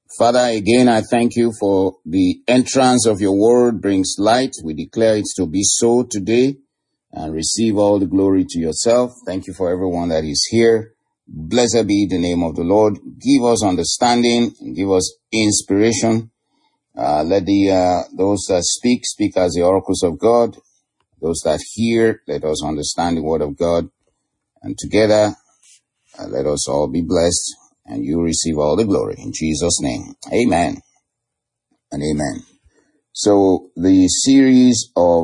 Father, again, I thank you for the entrance of your word brings light. We declare it to be so today and receive all the glory to yourself. Thank you for everyone that is here. Blessed be the name of the Lord. Give us understanding and give us inspiration. Let those that speak as the oracles of God. Those that hear, let us understand the word of God. And together, let us all be blessed. And you receive all the glory in Jesus' name. Amen and amen. So the series of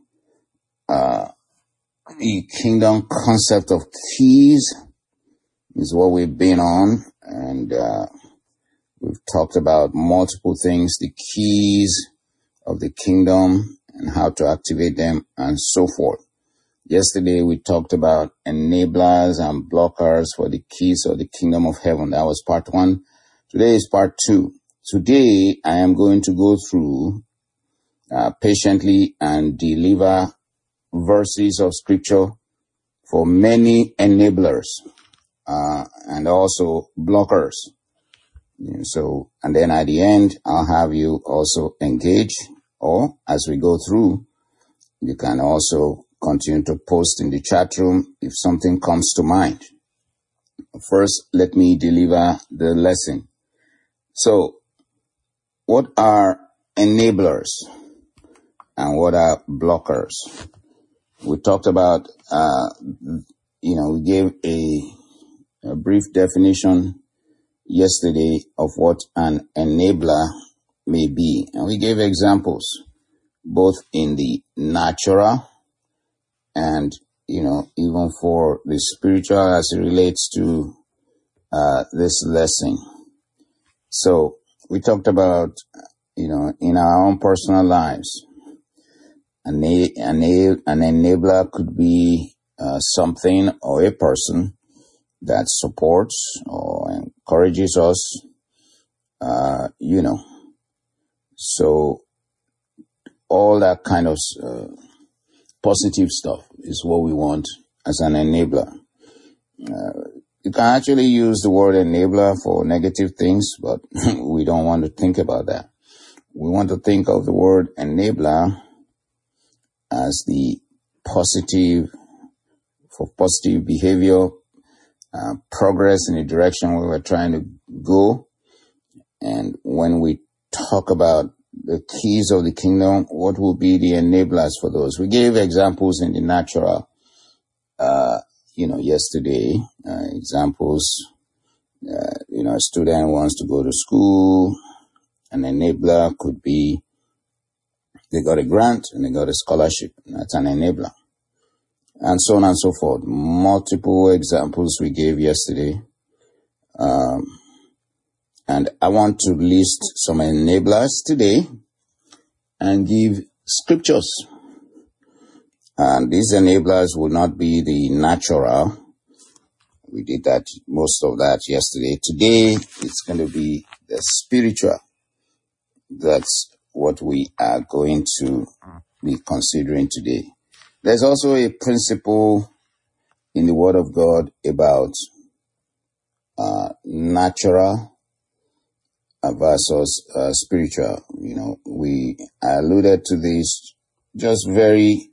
the kingdom concept of keys is what we've been on. And we've talked about multiple things, the keys of the kingdom and how to activate them and so forth. Yesterday, we talked about enablers and blockers for the keys of the kingdom of heaven. That was part 1. Today is part 2. Today, I am going to go through patiently and deliver verses of scripture for many enablers and also blockers. And then at the end, I'll have you also engage, or as we go through, you can also continue to post in the chat room if something comes to mind. First, let me deliver the lesson. So, what are enablers and what are blockers? We talked about, we gave a brief definition yesterday of what an enabler may be. And we gave examples, both in the natural and, even for the spiritual as it relates to this lesson. So we talked about, in our own personal lives, an enabler could be something or a person that supports or encourages us, So all that kind of positive stuff is what we want as an enabler. You can actually use the word enabler for negative things, but we don't want to think about that. We want to think of the word enabler as the positive, for positive behavior, progress in the direction where we're trying to go. And when we talk about the keys of the kingdom, what will be the enablers for those? We gave examples in the natural, yesterday, examples, a student wants to go to school. An enabler could be they got a grant and they got a scholarship. That's an enabler. And so on and so forth. Multiple examples we gave yesterday. And I want to list some enablers today and give scriptures. And these enablers will not be the natural. We did that, most of that yesterday. Today, it's going to be the spiritual. That's what we are going to be considering today. There's also a principle in the Word of God about natural versus spiritual. We alluded to this just very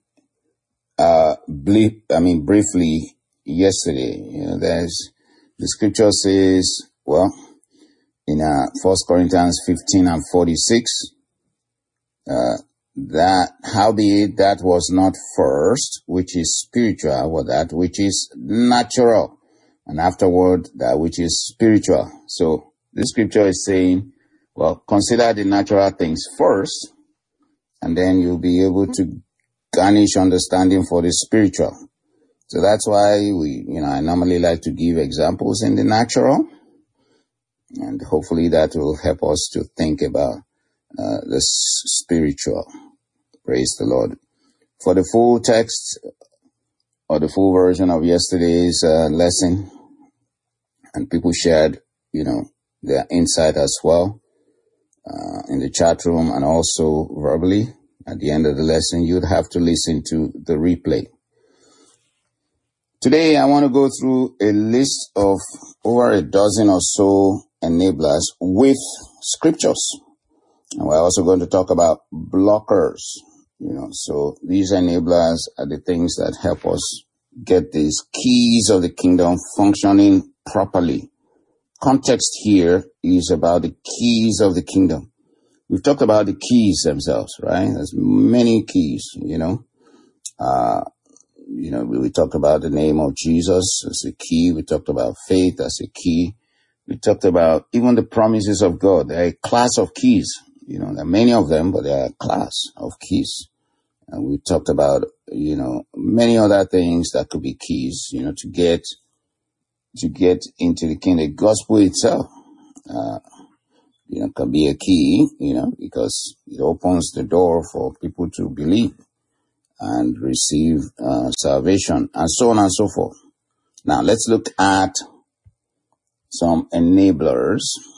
briefly yesterday. There's the scripture says, in 1 Corinthians 15 and 46, that howbeit that was not first, which is spiritual, or that which is natural, and afterward that which is spiritual. So the scripture is saying, consider the natural things first, and then you'll be able to garnish understanding for the spiritual. So that's why I normally like to give examples in the natural, and hopefully that will help us to think about the spiritual. Praise the Lord. For the full text or the full version of yesterday's lesson, and people shared, their insight as well in the chat room and also verbally at the end of the lesson, you'd have to listen to the replay. Today, I want to go through a list of over a dozen or so enablers with scriptures. And we're also going to talk about blockers. So these enablers are the things that help us get these keys of the kingdom functioning properly. Context here is about the keys of the kingdom. We've talked about the keys themselves, right? There's many keys, we talked about the name of Jesus as a key. We talked about faith as a key. We talked about even the promises of God. They're a class of keys. There are many of them, but they're a class of keys. And we talked about, many other things that could be keys, to get into the kingdom. The gospel itself, can be a key, because it opens the door for people to believe and receive salvation, and so on and so forth. Now, let's look at some enablers.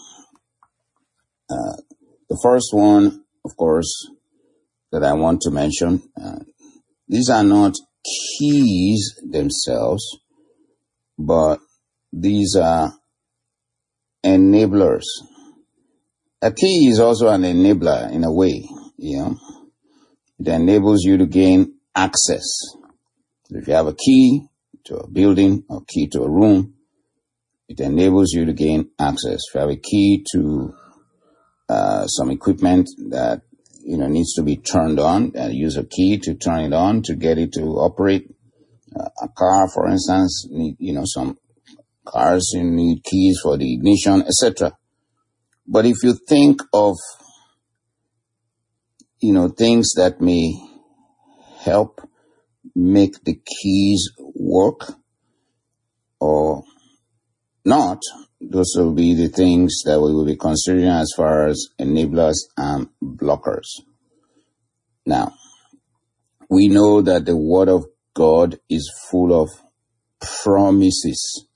The first one, of course, that I want to mention, these are not keys themselves, but these are enablers. A key is also an enabler in a way, It enables you to gain access. If you have a key to a building or key to a room, it enables you to gain access. If you have a key to some equipment that needs to be turned on, use a key to turn it on to get it to operate. A car, for instance, some cars need keys for the ignition, etc. But if you think of things that may help make the keys work or not, those will be the things that we will be considering as far as enablers and blockers. Now, we know that the Word of God is full of promises.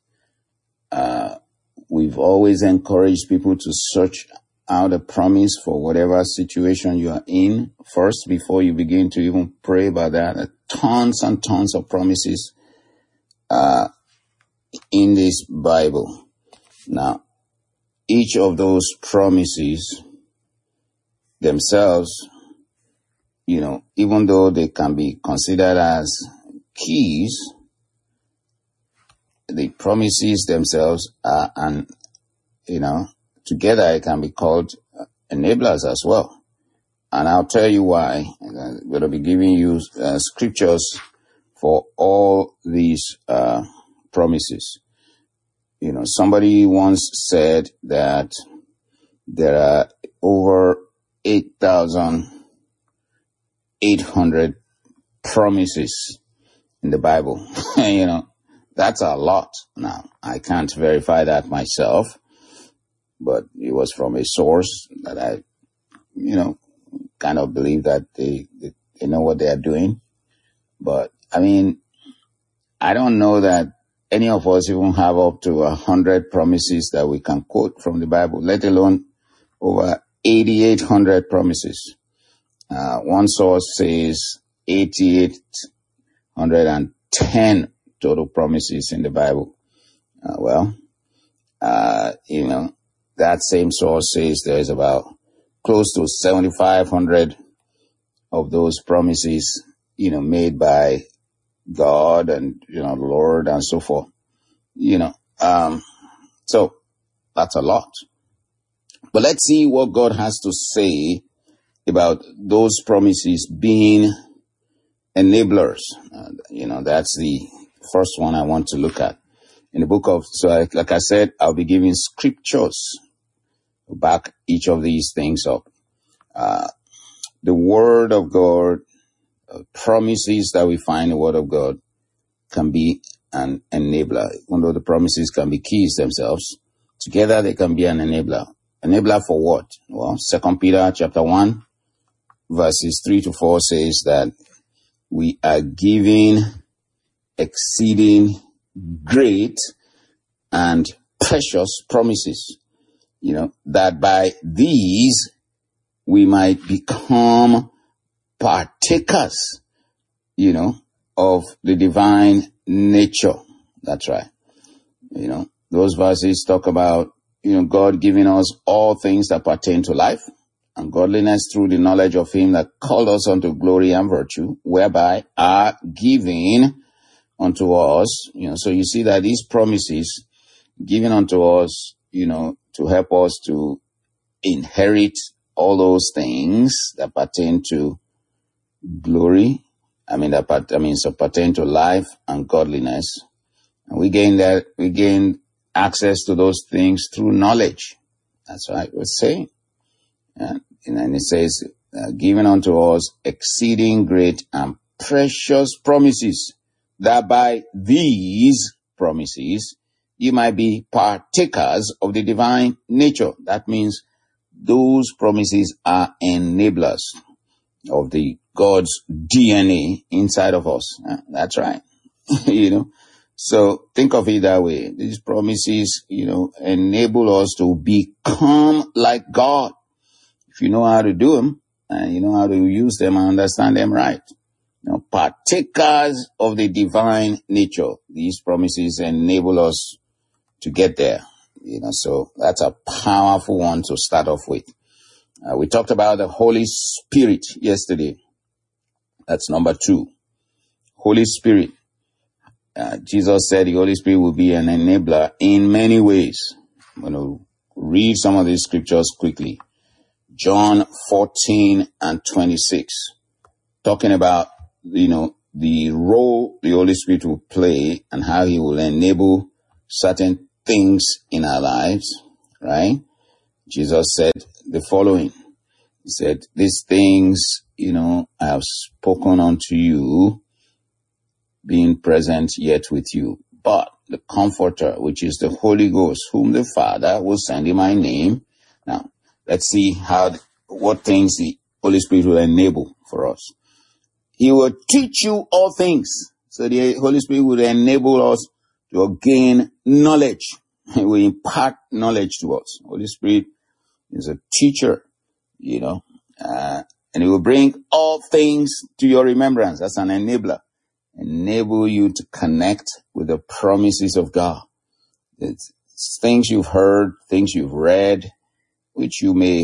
We've always encouraged people to search out a promise for whatever situation you are in first before you begin to even pray about that. Tons and tons of promises in this Bible. Now, each of those promises themselves, even though they can be considered as keys, the promises themselves are, together it can be called enablers as well. And I'll tell you why. I'm going to be giving you scriptures for all these promises. Somebody once said that there are over 8,800 promises in the Bible. That's a lot. Now, I can't verify that myself, but it was from a source that I, kind of believe that they know what they are doing. But, I don't know that any of us even have up to 100 promises that we can quote from the Bible, let alone over 8,800 promises. One source says 8,810 total promises in the Bible. That same source says there's about close to 7,500 of those promises, made by God and, the Lord and so forth. So that's a lot. But let's see what God has to say about those promises being enablers. That's the first one I want to look at. In the book of, like I said, I'll be giving scriptures to back each of these things up. The Word of God, promises that we find in the Word of God can be an enabler. Even though the promises can be keys themselves, together they can be an enabler. Enabler for what? Well, 2 Peter chapter 1, verses 3-4 says that we are given exceeding great and precious promises, that by these we might become partakers, of the divine nature. That's right. Those verses talk about God giving us all things that pertain to life and godliness through the knowledge of him that called us unto glory and virtue, whereby are given unto us. So you see that these promises given unto us, to help us to inherit all those things that pertain to glory. So pertain to life and godliness. And we gain access to those things through knowledge. That's what I was saying. And it says, given unto us exceeding great and precious promises, that by these promises you might be partakers of the divine nature. That means those promises are enablers of the God's DNA inside of us. That's right. So think of it that way. These promises, enable us to become like God. If you know how to do them and you know how to use them and understand them right. Partakers of the divine nature. These promises enable us to get there. So that's a powerful one to start off with. We talked about the Holy Spirit yesterday. That's number 2. Holy Spirit. Jesus said the Holy Spirit will be an enabler in many ways. I'm going to read some of these scriptures quickly. John 14 and 26. Talking about, the role the Holy Spirit will play and how he will enable certain things in our lives, right? Jesus said the following. He said, these things, I have spoken unto you, being present yet with you. But the Comforter, which is the Holy Ghost, whom the Father will send in my name. Now, let's see what things the Holy Spirit will enable for us. He will teach you all things. So the Holy Spirit will enable us to gain knowledge. He will impart knowledge to us. Holy Spirit is a teacher, and he will bring all things to your remembrance. That's an enabler. Enable you to connect with the promises of God. It's things you've heard, things you've read, which you may,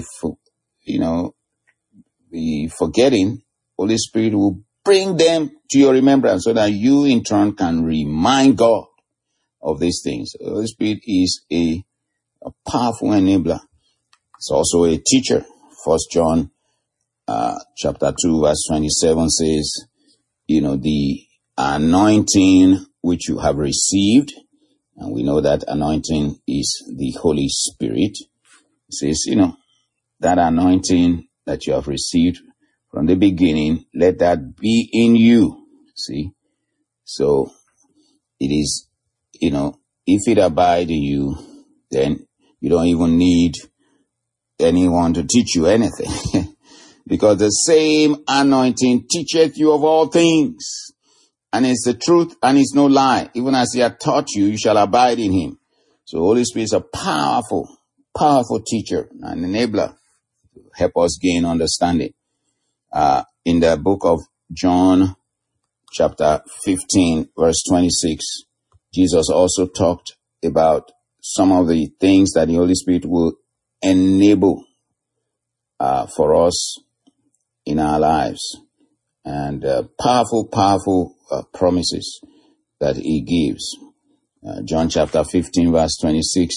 be forgetting. Holy Spirit will bring them to your remembrance so that you in turn can remind God of these things. The Holy Spirit is a powerful enabler. It's also a teacher. 1 John chapter 2 verse 27 says, the anointing which you have received, and we know that anointing is the Holy Spirit. It says, that anointing that you have received from the beginning, let that be in you. See? So it is, if it abide in you, then you don't even need anyone to teach you anything. Because the same anointing teacheth you of all things. And it's the truth and it's no lie. Even as he had taught you, you shall abide in him. So Holy Spirit is a powerful, powerful teacher and enabler to help us gain understanding. In the book of John, chapter 15, verse 26, Jesus also talked about some of the things that the Holy Spirit will enable for us in our lives. And powerful promises that he gives. John chapter 15, verse 26,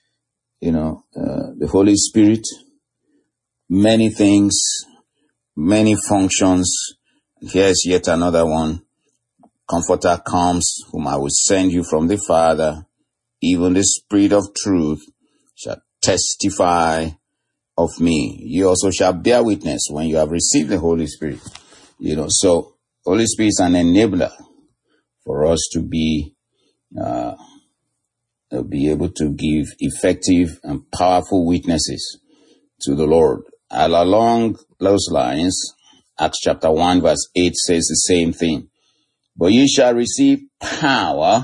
the Holy Spirit, many things, many functions. Here's yet another one. Comforter comes, whom I will send you from the Father. Even the Spirit of truth shall testify of me. You also shall bear witness when you have received the Holy Spirit. So Holy Spirit is an enabler for us to be able to give effective and powerful witnesses to the Lord. And along those lines, Acts chapter 1 verse 8 says the same thing. But ye shall receive power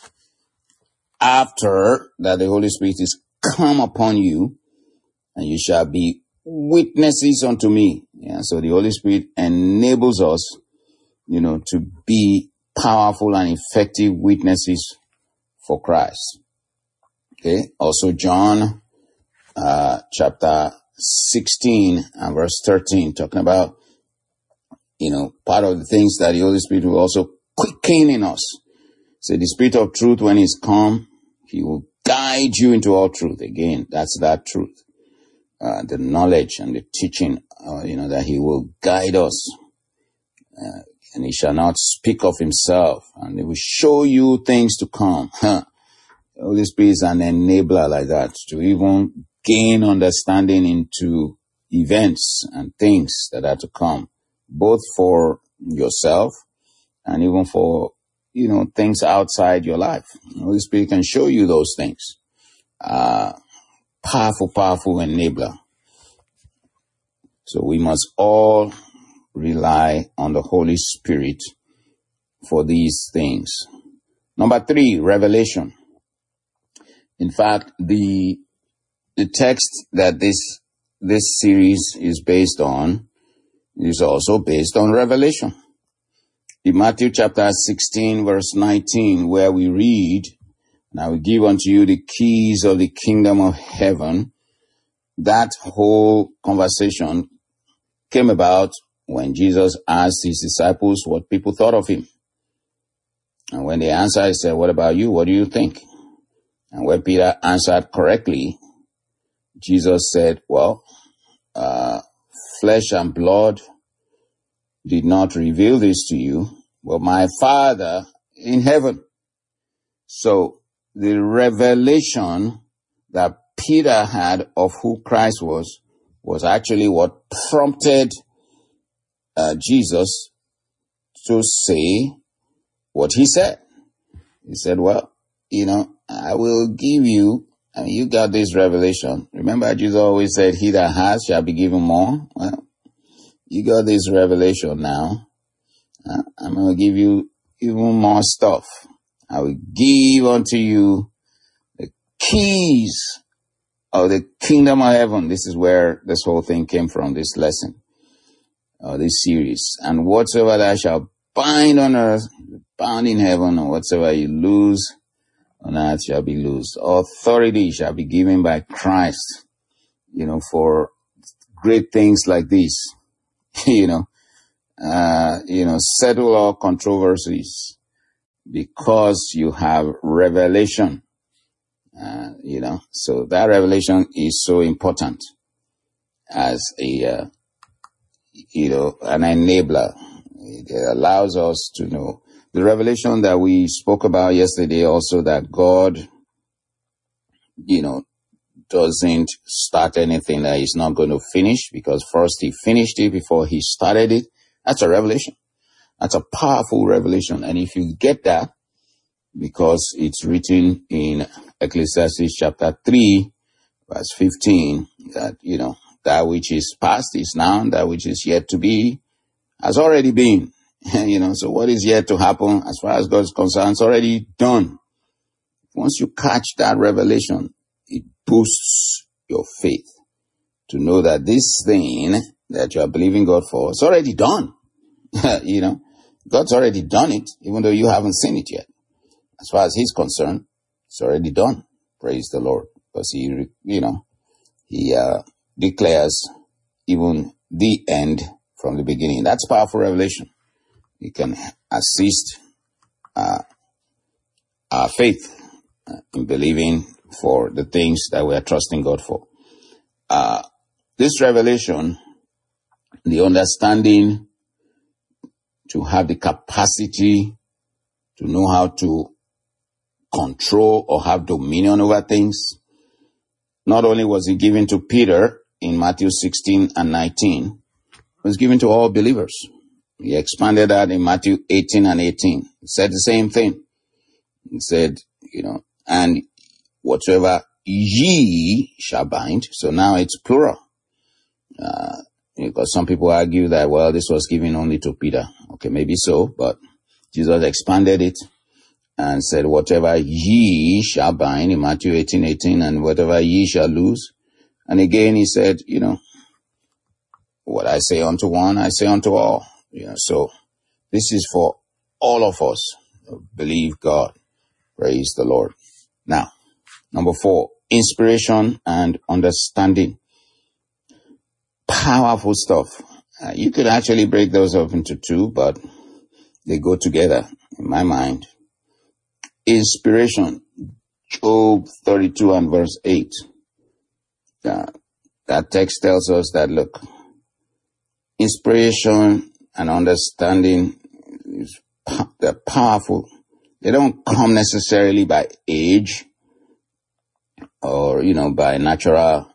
after that the Holy Spirit is come upon you, and you shall be witnesses unto me. So the Holy Spirit enables us, to be powerful and effective witnesses for Christ. Okay. Also John chapter 16 and verse 13, talking about, part of the things that the Holy Spirit will also quicken in us. So the Spirit of truth, when he's come, he will guide you into all truth. Again, that's that truth. The knowledge and the teaching, that he will guide us. And he shall not speak of himself. And he will show you things to come. The Holy Spirit is an enabler like that, to even gain understanding into events and things that are to come, both for yourself and even for, things outside your life. The Holy Spirit can show you those things. Powerful enabler. So we must all rely on the Holy Spirit for these things. Number 3, revelation. In fact, the text that this series is based on is also based on revelation. In Matthew chapter 16, verse 19, where we read, "And I will give unto you the keys of the kingdom of heaven," that whole conversation came about when Jesus asked his disciples what people thought of him. And when they answered, he said, "What about you? What do you think?" And when Peter answered correctly, Jesus said, "Well, flesh and blood did not reveal this to you, but my Father in heaven." So the revelation that Peter had of who Christ was actually what prompted Jesus to say what he said. He said, "Well, I will give you, you got this revelation." Remember, Jesus always said, "He that has shall be given more." Well, you got this revelation now. I'm going to give you even more stuff. I will give unto you the keys of the kingdom of heaven. This is where this whole thing came from, this lesson, this series. "And whatsoever thou shalt bind on earth, bound in heaven, and whatsoever you loose on earth shall be loosed." Authority shall be given by Christ, for great things like this. Settle all controversies because you have revelation. So that revelation is so important as an enabler. It allows us to know. The revelation that we spoke about yesterday also, that God, doesn't start anything that he's not going to finish, because first he finished it before he started it. That's a revelation. That's a powerful revelation. And if you get that, because it's written in Ecclesiastes chapter 3, verse 15, that, that which is past is now, that which is yet to be has already been. So what is yet to happen, as far as God is concerned, it's already done. Once you catch that revelation, it boosts your faith to know that this thing that you are believing God for is already done. God's already done it, even though you haven't seen it yet. As far as he's concerned, it's already done. Praise the Lord. Because he declares even the end from the beginning. That's powerful revelation. It can assist our faith in believing for the things that we are trusting God for. This revelation, the understanding to have the capacity to know how to control or have dominion over things, not only was it given to Peter in Matthew 16 and 19, it was given to all believers. He expanded that in Matthew 18 and 18. He said the same thing. He said, and whatsoever ye shall bind. So now it's plural. Because some people argue that, well, this was given only to Peter. Okay, maybe so, but Jesus expanded it and said, whatever ye shall bind in Matthew 18:18, and whatever ye shall loose. And again, he said, what I say unto one, I say unto all. So this is for all of us who believe God. Praise the Lord. Now, Number 4, inspiration and understanding. Powerful stuff. You could actually break those up into 2, but they go together in my mind. Inspiration. Job 32 and verse 8. That text tells us that, look, inspiration and understanding, they're powerful. They don't come necessarily by age or, by natural,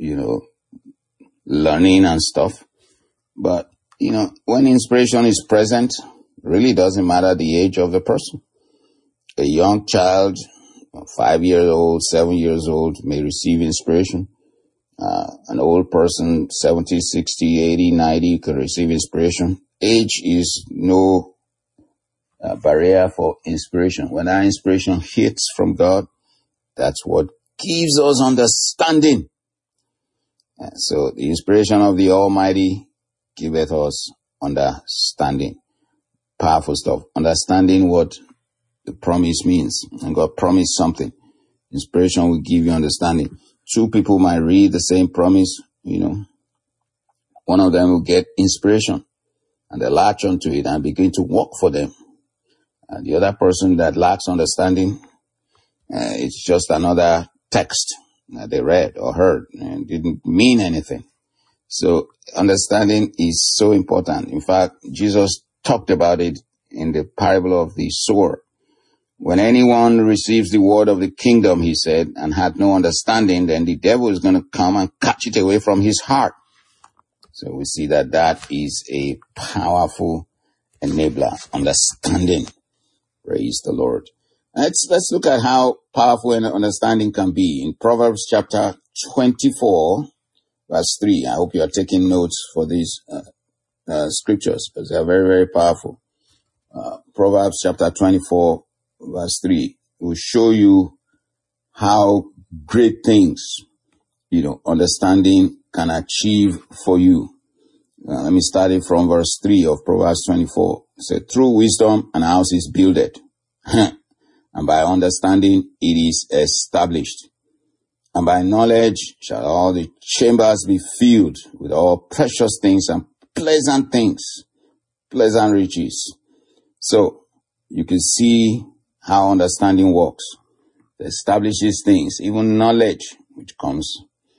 learning and stuff. But, when inspiration is present, it really doesn't matter the age of the person. A young child, 5 years old, 7 years old, may receive inspiration. An old person, 70, 60, 80, 90, could receive inspiration. Age is no barrier for inspiration. When our inspiration hits from God, that's what gives us understanding. So the inspiration of the Almighty giveth us understanding. Powerful stuff. Understanding what the promise means. And God promised something. Inspiration will give you understanding. 2 people might read the same promise, One of them will get inspiration and they latch onto it and begin to work for them. And the other person that lacks understanding, it's just another text that they read or heard and didn't mean anything. So understanding is so important. In fact, Jesus talked about it in the parable of the sower. When anyone receives the word of the kingdom, he said, and had no understanding, then the devil is going to come and catch it away from his heart. So we see that is a powerful enabler, understanding. Praise the Lord. Let's look at how powerful an understanding can be. In Proverbs chapter 24, verse 3. I hope you are taking notes for these scriptures because they are very, very powerful. Proverbs chapter 24, verse 3 will show you how great things, understanding can achieve for you. Let me start it from verse 3 of Proverbs 24. It said, through wisdom an house is builded, and by understanding it is established. And by knowledge shall all the chambers be filled with all precious things and pleasant things, pleasant riches. So you can see how understanding works. It establishes things, even knowledge, which comes,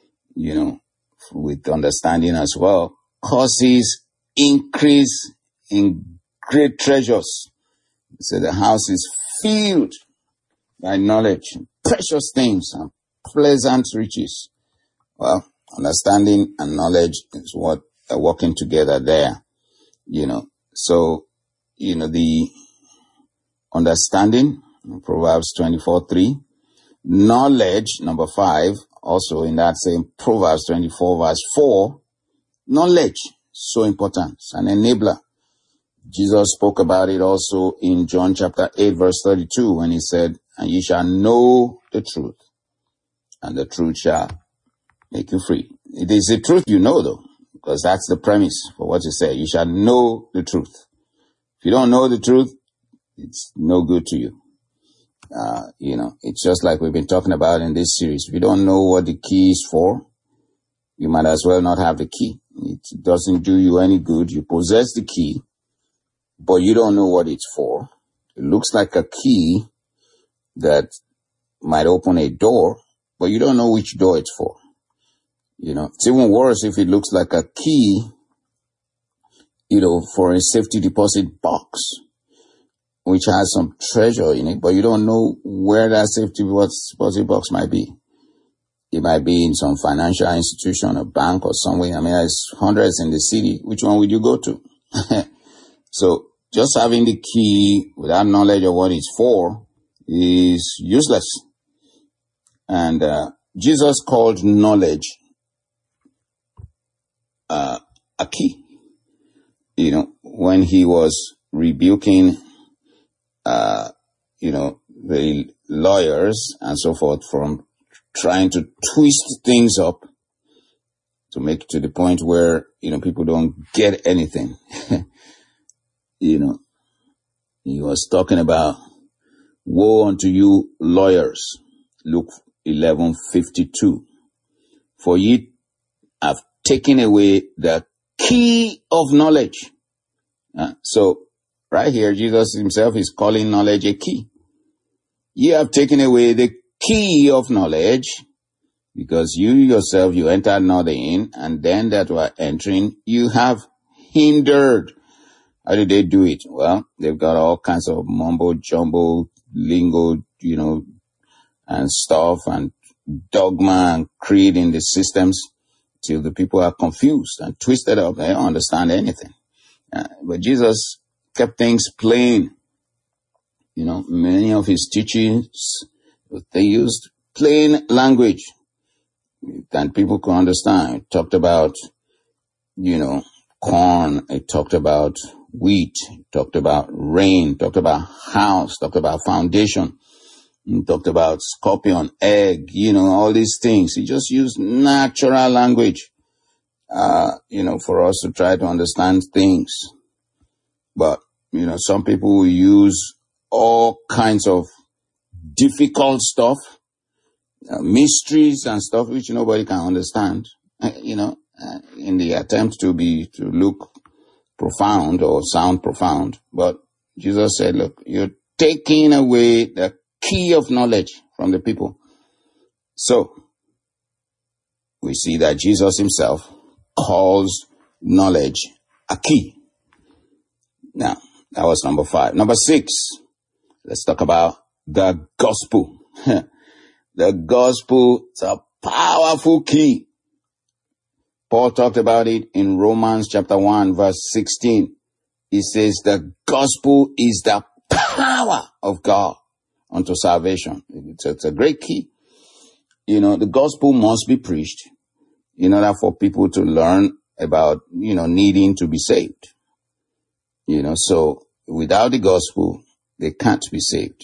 with understanding as well, causes increase in great treasures. So the house is filled by knowledge, precious things, and pleasant riches. Well, understanding and knowledge is what are working together there, So, the understanding, Proverbs 24:3. Knowledge, number 5, also in that same Proverbs 24, verse 4. Knowledge, so important. It's an enabler. Jesus spoke about it also in John chapter 8, verse 32, when he said, and ye shall know the truth, and the truth shall make you free. It is the truth though, because that's the premise for what you say. You shall know the truth. If you don't know the truth, it's no good to you. It's just like we've been talking about in this series. If you don't know what the key is for, you might as well not have the key. It doesn't do you any good. You possess the key, but you don't know what it's for. It looks like a key that might open a door, but you don't know which door it's for. It's even worse if it looks like a key, for a safety deposit box, which has some treasure in it, but you don't know where that safety deposit box might be. It might be in some financial institution, a bank or somewhere. There's hundreds in the city. Which one would you go to? So just having the key without knowledge of what it's for is useless. And Jesus called knowledge a key. When he was rebuking the lawyers and so forth from trying to twist things up to make it to the point where, people don't get anything. He was talking about, woe unto you lawyers. Luke 11:52. For ye have taken away the key of knowledge. So right here, Jesus himself is calling knowledge a key. Ye have taken away the key of knowledge, because you yourself, you entered not in, and then that were entering, you have hindered. How do they do it? Well, they've got all kinds of mumbo jumbo lingo, and stuff, and dogma and creed in the systems, till the people are confused and twisted up. They don't understand anything. But Jesus kept things plain. Many of his teachings, they used plain language that people could understand. He talked about, corn. He talked about wheat. He talked about rain. Talked about house. Talked about foundation. He talked about scorpion, egg, all these things. He just used natural language, for us to try to understand things. But, some people will use all kinds of difficult stuff, mysteries and stuff which nobody can understand, in the attempt to look profound or sound profound. But Jesus said, look, you're taking away the key of knowledge from the people. So we see that Jesus himself calls knowledge a key. Now, that was number 5. Number 6, let's talk about the gospel. The gospel is a powerful key. Paul talked about it in Romans chapter 1, verse 16. He says the gospel is the power of God unto salvation. It's a great key. The gospel must be preached in order for people to learn about, needing to be saved. So without the gospel, they can't be saved.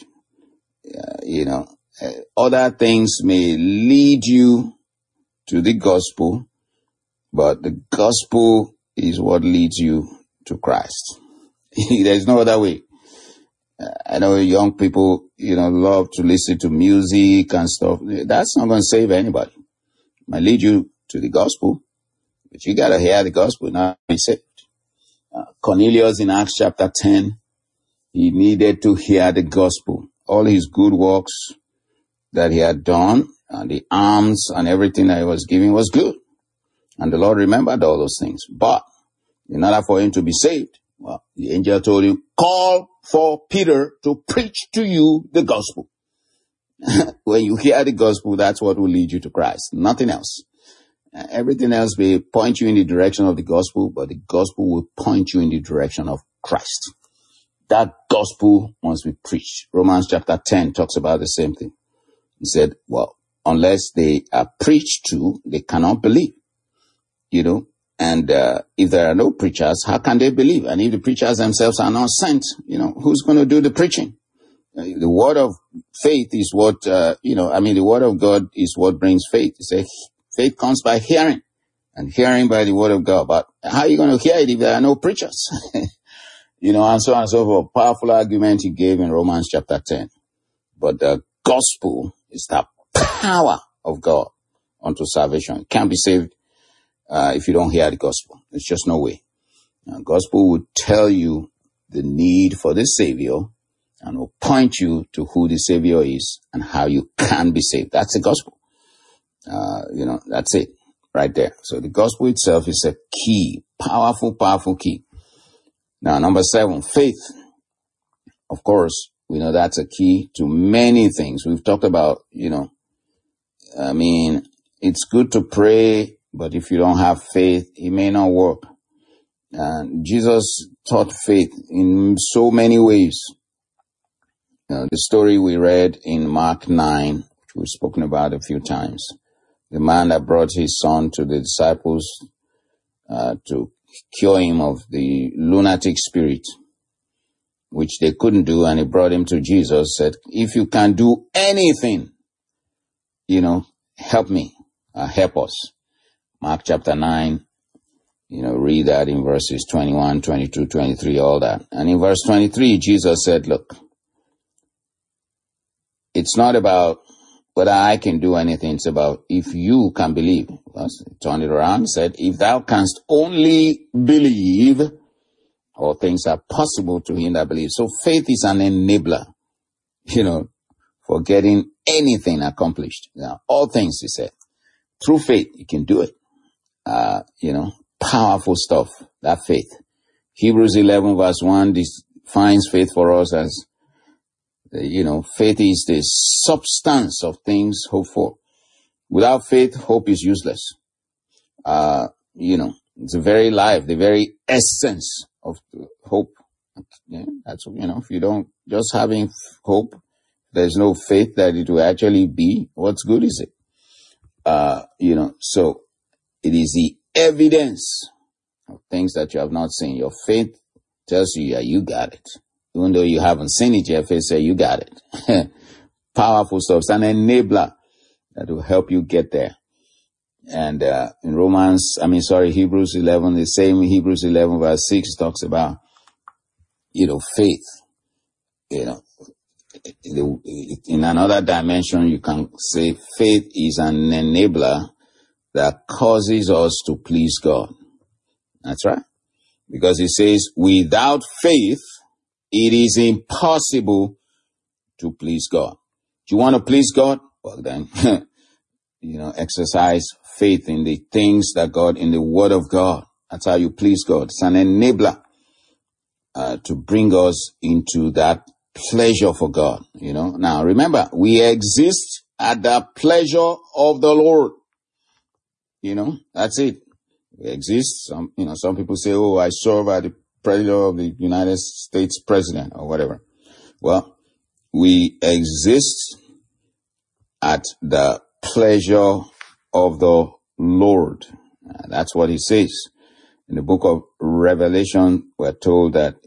Other things may lead you to the gospel, but the gospel is what leads you to Christ. There's no other way. I know young people, love to listen to music and stuff. That's not going to save anybody. It might lead you to the gospel, but you got to hear the gospel, not be saved. Cornelius in Acts chapter 10, he needed to hear the gospel. All his good works that he had done, and the alms and everything that he was giving was good. And the Lord remembered all those things. But in order for him to be saved, well, the angel told him, call for Peter to preach to you the gospel. When you hear the gospel, that's what will lead you to Christ. Nothing else. Everything else may point you in the direction of the gospel, but the gospel will point you in the direction of Christ. That gospel must be preached. Romans chapter 10 talks about the same thing. He said, well, unless they are preached to, they cannot believe. And if there are no preachers, how can they believe? And if the preachers themselves are not sent, who's going to do the preaching? The word of faith is what, the word of God is what brings faith. He said, faith comes by hearing, and hearing by the word of God. But how are you going to hear it if there are no preachers? And so on and so forth. Powerful argument he gave in Romans chapter 10. But the gospel is the power of God unto salvation. You can't be saved if you don't hear the gospel. There's just no way. The gospel would tell you the need for the Savior and will point you to who the Savior is and how you can be saved. That's the gospel. That's it right there. So the gospel itself is a key, powerful, powerful key. Now, number 7, faith. Of course, we know that's a key to many things. We've talked about, it's good to pray, but if you don't have faith, it may not work. Jesus taught faith in so many ways. The story we read in Mark 9, which we've spoken about a few times, the man that brought his son to the disciples to cure him of the lunatic spirit, which they couldn't do, and he brought him to Jesus, said, if you can do anything, help me, help us. Mark chapter 9, read that in verses 21, 22, 23, all that. And in verse 23, Jesus said, look, it's not about whether I can do anything. It's about if you can believe. Turn it around. He said, if thou canst only believe, all things are possible to him that believes. So faith is an enabler, for getting anything accomplished. Now, all things, he said, through faith, you can do it. Powerful stuff, that faith. Hebrews 11 verse 1 defines faith for us as, faith is the substance of things hoped for. Without faith, hope is useless. It's the very life, the very essence of hope. That's, if you don't, just having hope, there's no faith that it will actually be, what's good is it? So it is the evidence of things that you have not seen. Your faith tells you, yeah, you got it. Even though you haven't seen it, your faith says you got it. Powerful stuff. It's an enabler that will help you get there. And in Hebrews 11, the same Hebrews 11 verse 6 talks about, faith. In another dimension, you can say faith is an enabler that causes us to please God. That's right. Because it says, without faith, it is impossible to please God. Do you want to please God? Well, then, exercise faith in the things that God, in the Word of God. That's how you please God. It's an enabler to bring us into that pleasure for God. Now remember, we exist at the pleasure of the Lord. That's it. We exist. Some people say, oh, I serve at the pleasure of the United States president or whatever. Well, we exist at the pleasure of the Lord. That's what he says. In the book of Revelation, we're told that,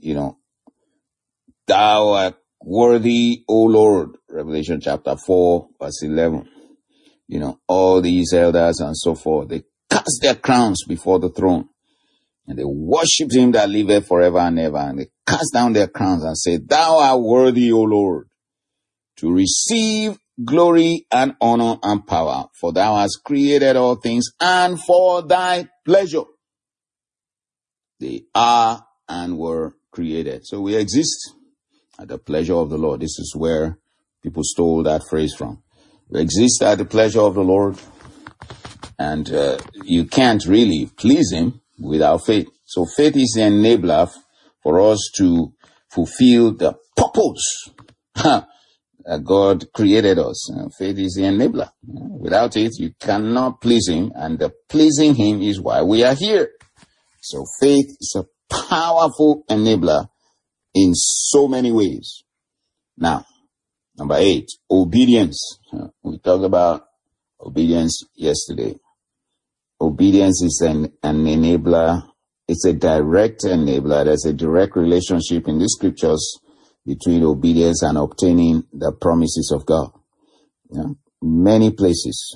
thou art worthy, O Lord. Revelation chapter 4, verse 11. All these elders and so forth, they cast their crowns before the throne and they worshiped him that liveth forever and ever. And they cast down their crowns and said, thou art worthy, O Lord, to receive glory and honor and power, for thou hast created all things, and for thy pleasure they are and were created. So we exist at the pleasure of the Lord. This is where people stole that phrase from. We exist at the pleasure of the Lord, and you can't really please him without faith. So faith is the enabler for us to fulfill the purpose that God created us. Faith is the enabler. Without it, you cannot please him, and the pleasing him is why we are here. So faith is a powerful enabler in so many ways. Now, number 8, obedience. We talked about obedience yesterday. Obedience is an enabler. It's a direct enabler. There's a direct relationship in the scriptures between obedience and obtaining the promises of God. Many places,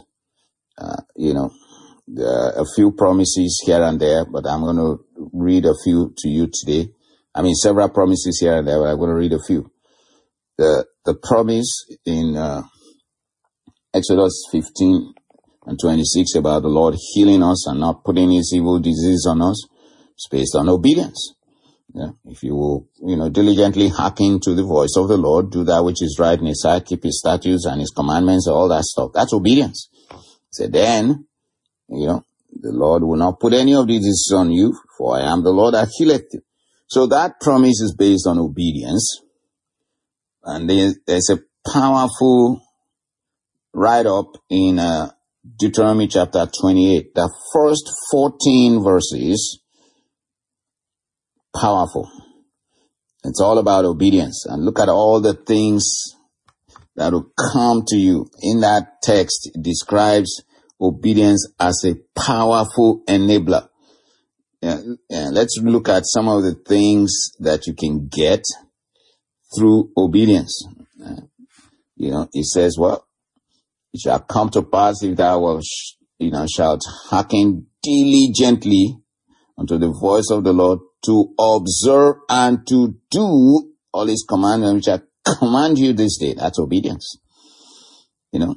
there are a few promises here and there, but I'm going to read a few to you today. Several promises here and there, but I'm going to read a few. The promise in Exodus 15 and 26 about the Lord healing us and not putting his evil disease on us is based on obedience. If you will, diligently hearken to the voice of the Lord, do that which is right in his sight, keep his statutes and his commandments, all that stuff. That's obedience. So then, the Lord will not put any of these diseases on you, for I am the Lord that healeth you. So that promise is based on obedience. And there's a powerful write-up in Deuteronomy chapter 28. The first 14 verses, powerful. It's all about obedience. And look at all the things that will come to you. In that text, it describes obedience as a powerful enabler. Let's look at some of the things that you can get through obedience. It says, well, it shall come to pass if thou wilt, shalt hearken diligently unto the voice of the Lord, to observe and to do all his commandments which I command you this day. That's obedience.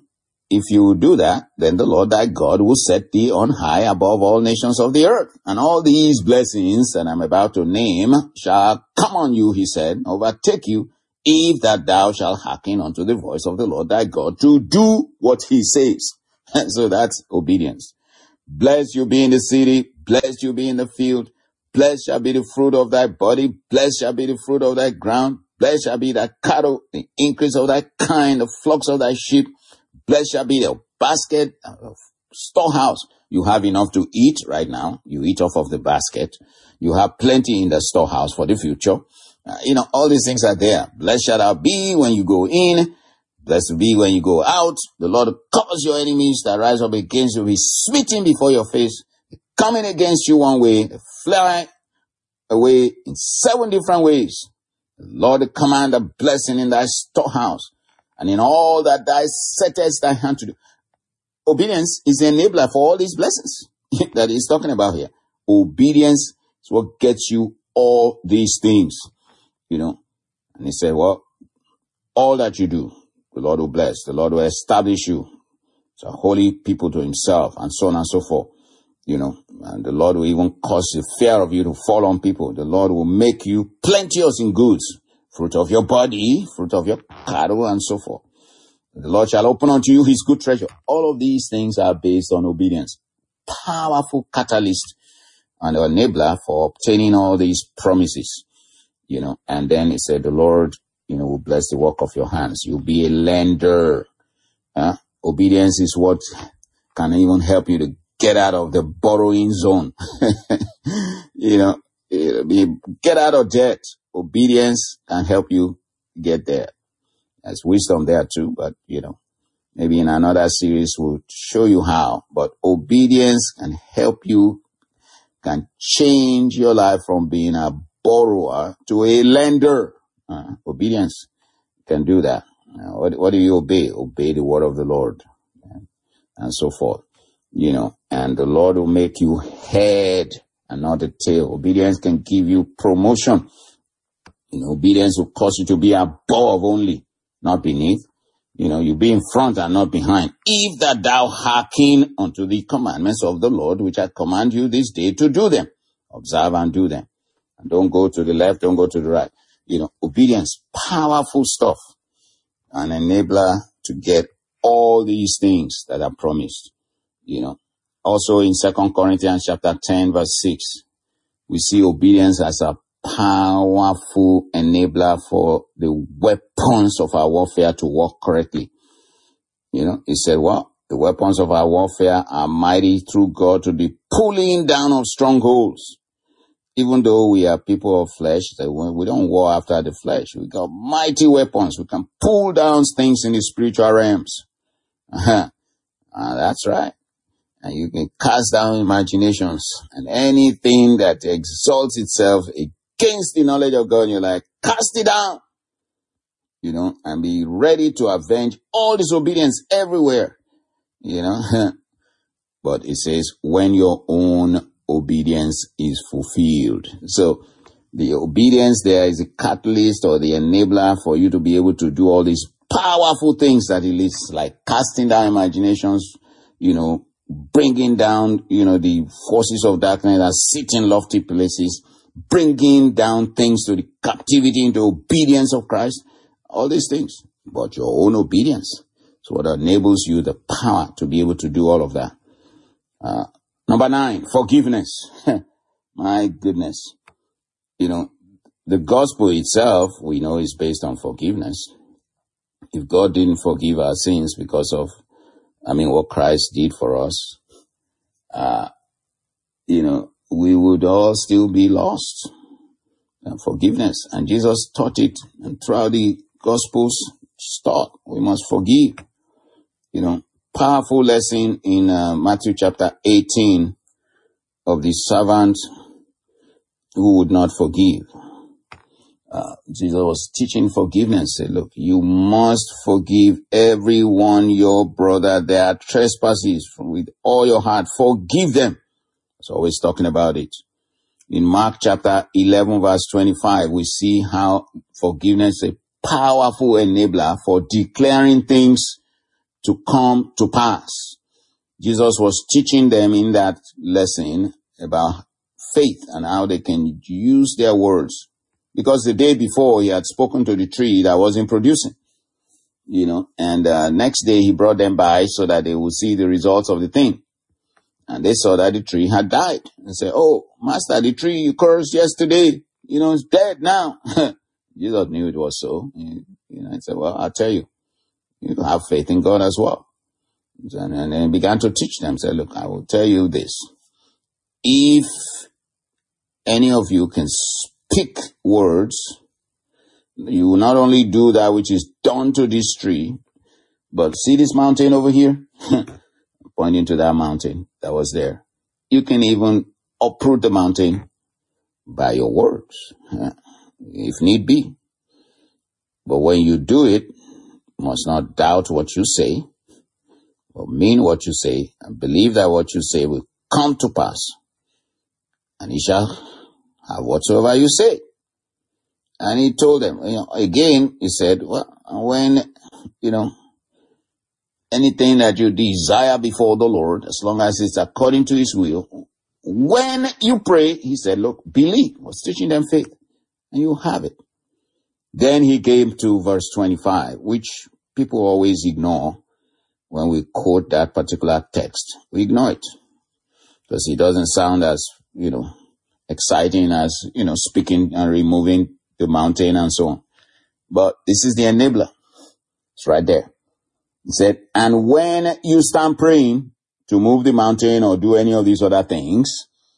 if you do that, then the Lord thy God will set thee on high above all nations of the earth. And all these blessings that I'm about to name shall come on you, he said, overtake you, if that thou shalt hearken unto the voice of the Lord thy God to do what he says. So that's obedience. Blessed you be in the city, blessed you be in the field, blessed shall be the fruit of thy body, blessed shall be the fruit of thy ground, blessed shall be thy cattle, the increase of thy kind, the flocks of thy sheep, blessed shall be the basket, storehouse. You have enough to eat right now. You eat off of the basket. You have plenty in the storehouse for the future. All these things are there. Blessed shall thou be when you go in. Blessed be when you go out. The Lord covers your enemies that rise up against you. He's smitten before your face. Coming against you one way, fly away in 7 different ways. The Lord command a blessing in thy storehouse, and in all that thou settest thy hand to do. Obedience is the enabler for all these blessings that he's talking about here. Obedience is what gets you all these things, And he said, well, all that you do, the Lord will bless. The Lord will establish you. So holy people to himself, and so on and so forth. And the Lord will even cause the fear of you to fall on people. The Lord will make you plenteous in goods, fruit of your body, fruit of your cattle, and so forth. The Lord shall open unto you his good treasure. All of these things are based on obedience. Powerful catalyst and enabler for obtaining all these promises. And then he said, the Lord, will bless the work of your hands. You'll be a lender. Obedience is what can even help you to get out of the borrowing zone. Get out of debt. Obedience can help you get there. There's wisdom there too, but maybe in another series we'll show you how. But obedience can help you, can change your life from being a borrower to a lender. Obedience can do that. What do you obey? Obey the word of the Lord, and so forth. And the Lord will make you head and not a tail. Obedience can give you promotion. Obedience will cause you to be above only, not beneath. You be in front and not behind. If that thou hearken unto the commandments of the Lord, which I command you this day to do them. Observe and do them. And don't go to the left, don't go to the right. Obedience, powerful stuff. An enabler to get all these things that are promised. Also in 2 Corinthians chapter 10 verse 6, we see obedience as a powerful enabler for the weapons of our warfare to work correctly. He said, well, the weapons of our warfare are mighty through God to the pulling down of strongholds. Even though we are people of flesh, we don't war after the flesh. We got mighty weapons. We can pull down things in the spiritual realms. That's right. And you can cast down imaginations and anything that exalts itself against the knowledge of God. You're like, cast it down, and be ready to avenge all disobedience everywhere, But it says, when your own obedience is fulfilled. So the obedience there is a catalyst or the enabler for you to be able to do all these powerful things that he lists, like casting down imaginations, bringing down, the forces of darkness that sit in lofty places, bringing down things to the captivity into obedience of Christ, all these things. But your own obedience is what enables you the power to be able to do all of that. Number 9, forgiveness. My goodness. The gospel itself, we know, is based on forgiveness. If God didn't forgive our sins because of, what Christ did for us, we would all still be lost. Forgiveness. And Jesus taught it, and throughout the Gospels, taught we must forgive. Powerful lesson in Matthew chapter 18 of the servant who would not forgive. Jesus was teaching forgiveness. Said, look, you must forgive everyone your brother their trespasses with all your heart. Forgive them. It's always talking about it. In Mark chapter 11 verse 25, we see how forgiveness is a powerful enabler for declaring things to come to pass. Jesus was teaching them in that lesson about faith and how they can use their words. Because the day before he had spoken to the tree that wasn't producing, and next day he brought them by so that they would see the results of the thing. And they saw that the tree had died and said, "Oh, Master, the tree you cursed yesterday, it's dead now." Jesus knew it was so. He said, "Well, I'll tell you, you have faith in God as well." And then he began to teach them, said, "Look, I will tell you this. If any of you can speak words, you will not only do that which is done to this tree, but see this mountain over here?" Pointing to that mountain that was there. "You can even uproot the mountain by your words, if need be. But when you do it, you must not doubt what you say, but mean what you say, and believe that what you say will come to pass. And you shall have whatsoever you say." And he told them, again, he said, well, when, anything that you desire before the Lord, as long as it's according to his will, when you pray, he said, look, believe. He was teaching them faith, and you have it. Then he came to verse 25, which people always ignore when we quote that particular text. We ignore it because it doesn't sound as, exciting as, speaking and removing the mountain and so on. But this is the enabler. It's right there. He said, and when you stand praying to move the mountain or do any of these other things,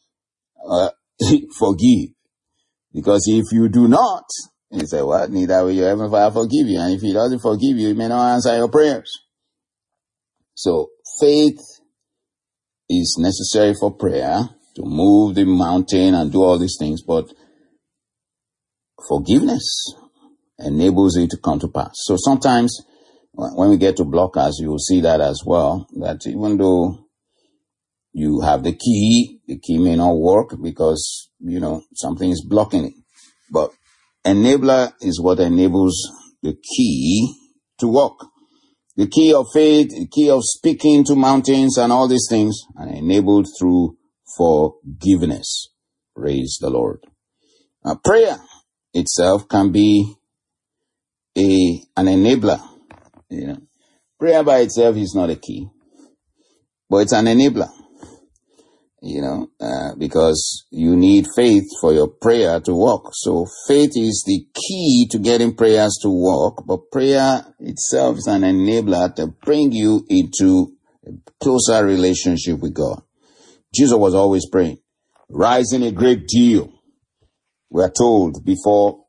forgive. Because if you do not, he said, well, neither will your Heavenly Father forgive you. And if he doesn't forgive you, he may not answer your prayers. So faith is necessary for prayer to move the mountain and do all these things, but forgiveness enables it to come to pass. So sometimes when we get to blockers, you will see that as well, that even though you have the key may not work because, something is blocking it. But enabler is what enables the key to work. The key of faith, the key of speaking to mountains and all these things are enabled through forgiveness. Praise the Lord. Prayer itself can be an enabler. Prayer by itself is not a key, but it's an enabler. Because you need faith for your prayer to work. So faith is the key to getting prayers to work, but prayer itself is an enabler to bring you into a closer relationship with God. Jesus was always praying, rising a great deal. We are told before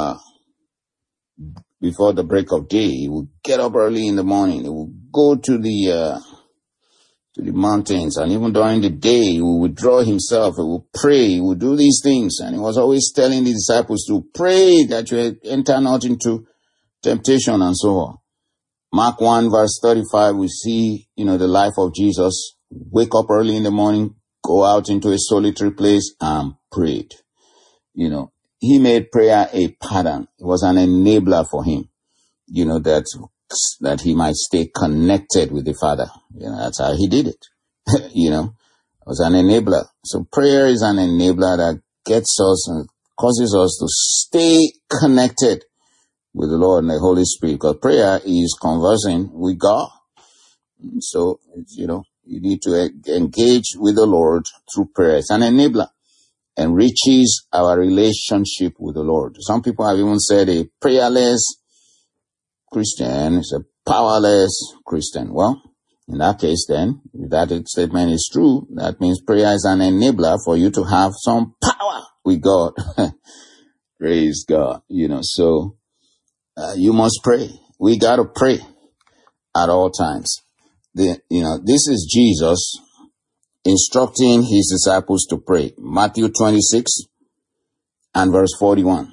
the break of day, he would get up early in the morning. He would go to the mountains, and even during the day, he would withdraw himself. He would pray. He would do these things, and he was always telling the disciples to pray that you enter not into temptation and so on. Mark 1 verse 35, we see, the life of Jesus. Wake up early in the morning, go out into a solitary place and prayed. He made prayer a pattern. It was an enabler for him, that he might stay connected with the Father. That's how he did it. It was an enabler. So prayer is an enabler that gets us and causes us to stay connected with the Lord and the Holy Spirit, because prayer is conversing with God. So, you need to engage with the Lord through prayer. It's an enabler. Enriches our relationship with the Lord. Some people have even said a prayerless Christian is a powerless Christian. Well, in that case then, if that statement is true, that means prayer is an enabler for you to have some power with God. Praise God. So you must pray. We got to pray at all times. This is Jesus instructing his disciples to pray. Matthew 26 and verse 41.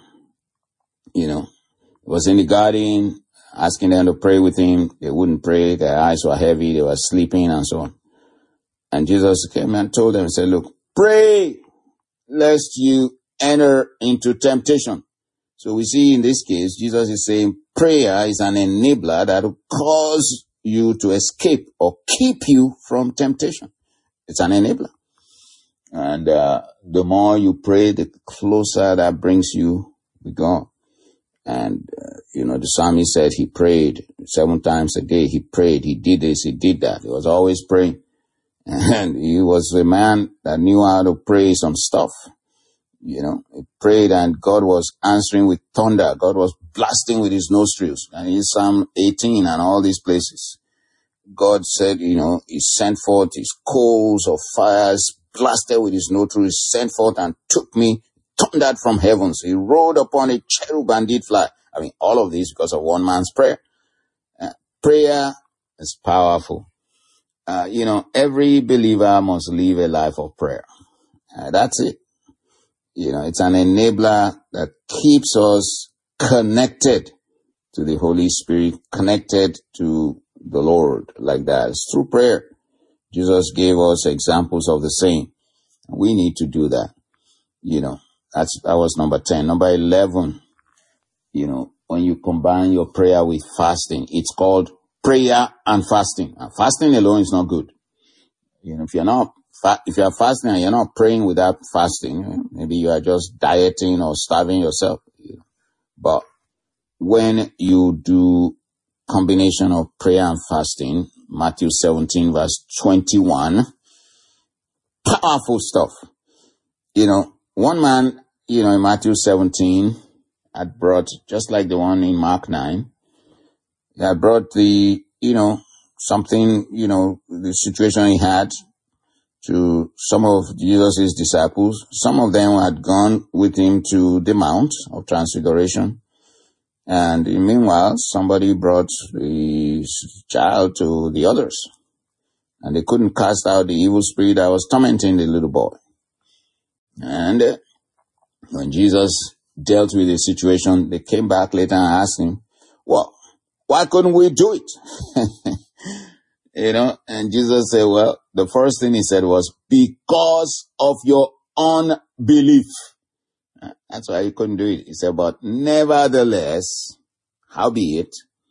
Was in the garden asking them to pray with him. They wouldn't pray. Their eyes were heavy. They were sleeping and so on. And Jesus came and told them, said, look, pray lest you enter into temptation. So we see in this case, Jesus is saying prayer is an enabler that will cause you to escape or keep you from temptation. It's an enabler. And the more you pray, the closer that brings you with God. And, the psalmist said he prayed 7 times a day. He prayed. He did this. He did that. He was always praying. And he was a man that knew how to pray some stuff. He prayed and God was answering with thunder. God was blasting with his nostrils. And in Psalm 18 and all these places, God said, he sent forth his coals of fires, blasted with his nostrils, sent forth and took me, thundered from heavens. He rode upon a cherub and did fly. All of this because of one man's prayer. Prayer is powerful. Every believer must live a life of prayer. That's it. It's an enabler that keeps us connected to the Holy Spirit, connected to the Lord like that. It's through prayer. Jesus gave us examples of the same. We need to do that. That was number 10. Number 11, when you combine your prayer with fasting, it's called prayer and fasting. And fasting alone is not good. If you are fasting and you're not praying without fasting, maybe you are just dieting or starving yourself. But when you do combination of prayer and fasting, Matthew 17 verse 21, powerful stuff. One man, in Matthew 17 had brought, just like the one in Mark 9, he had brought the, something, the situation he had to some of Jesus' disciples. Some of them had gone with him to the Mount of Transfiguration. And meanwhile, somebody brought the child to the others. And they couldn't cast out the evil spirit that was tormenting the little boy. And when Jesus dealt with the situation, they came back later and asked him, well, why couldn't we do it? And Jesus said, well, the first thing he said was, because of your unbelief. That's why he couldn't do it. He said, but nevertheless, howbeit,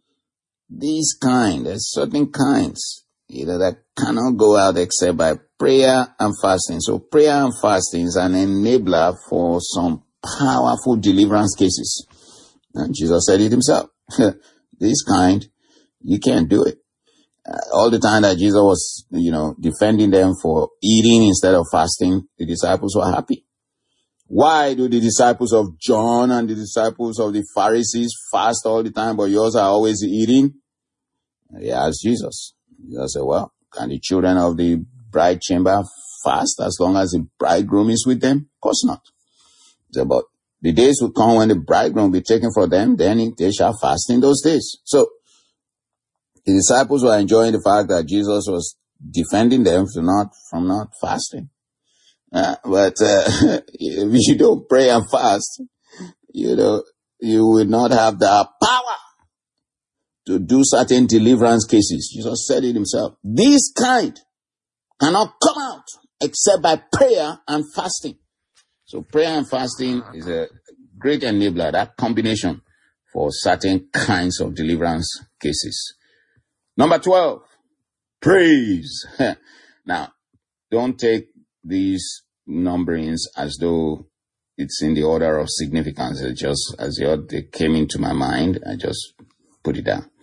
there's certain kinds, that cannot go out except by prayer and fasting. So prayer and fasting is an enabler for some powerful deliverance cases. And Jesus said it himself. This kind, you can't do it. All the time that Jesus was, defending them for eating instead of fasting, the disciples were happy. Why do the disciples of John and the disciples of the Pharisees fast all the time, but yours are always eating? He asked Jesus. Jesus said, well, can the children of the bride chamber fast as long as the bridegroom is with them? Of course not. He said, but the days will come when the bridegroom will be taken from them, then they shall fast in those days. So the disciples were enjoying the fact that Jesus was defending them from not fasting. But if you don't pray and fast, you will not have the power to do certain deliverance cases. Jesus said it himself. This kind cannot come out except by prayer and fasting. So prayer and fasting is a great enabler, that combination for certain kinds of deliverance cases. Number 12, praise. Now, don't take these numberings as though it's in the order of significance. It just, they came into my mind, I just put it down.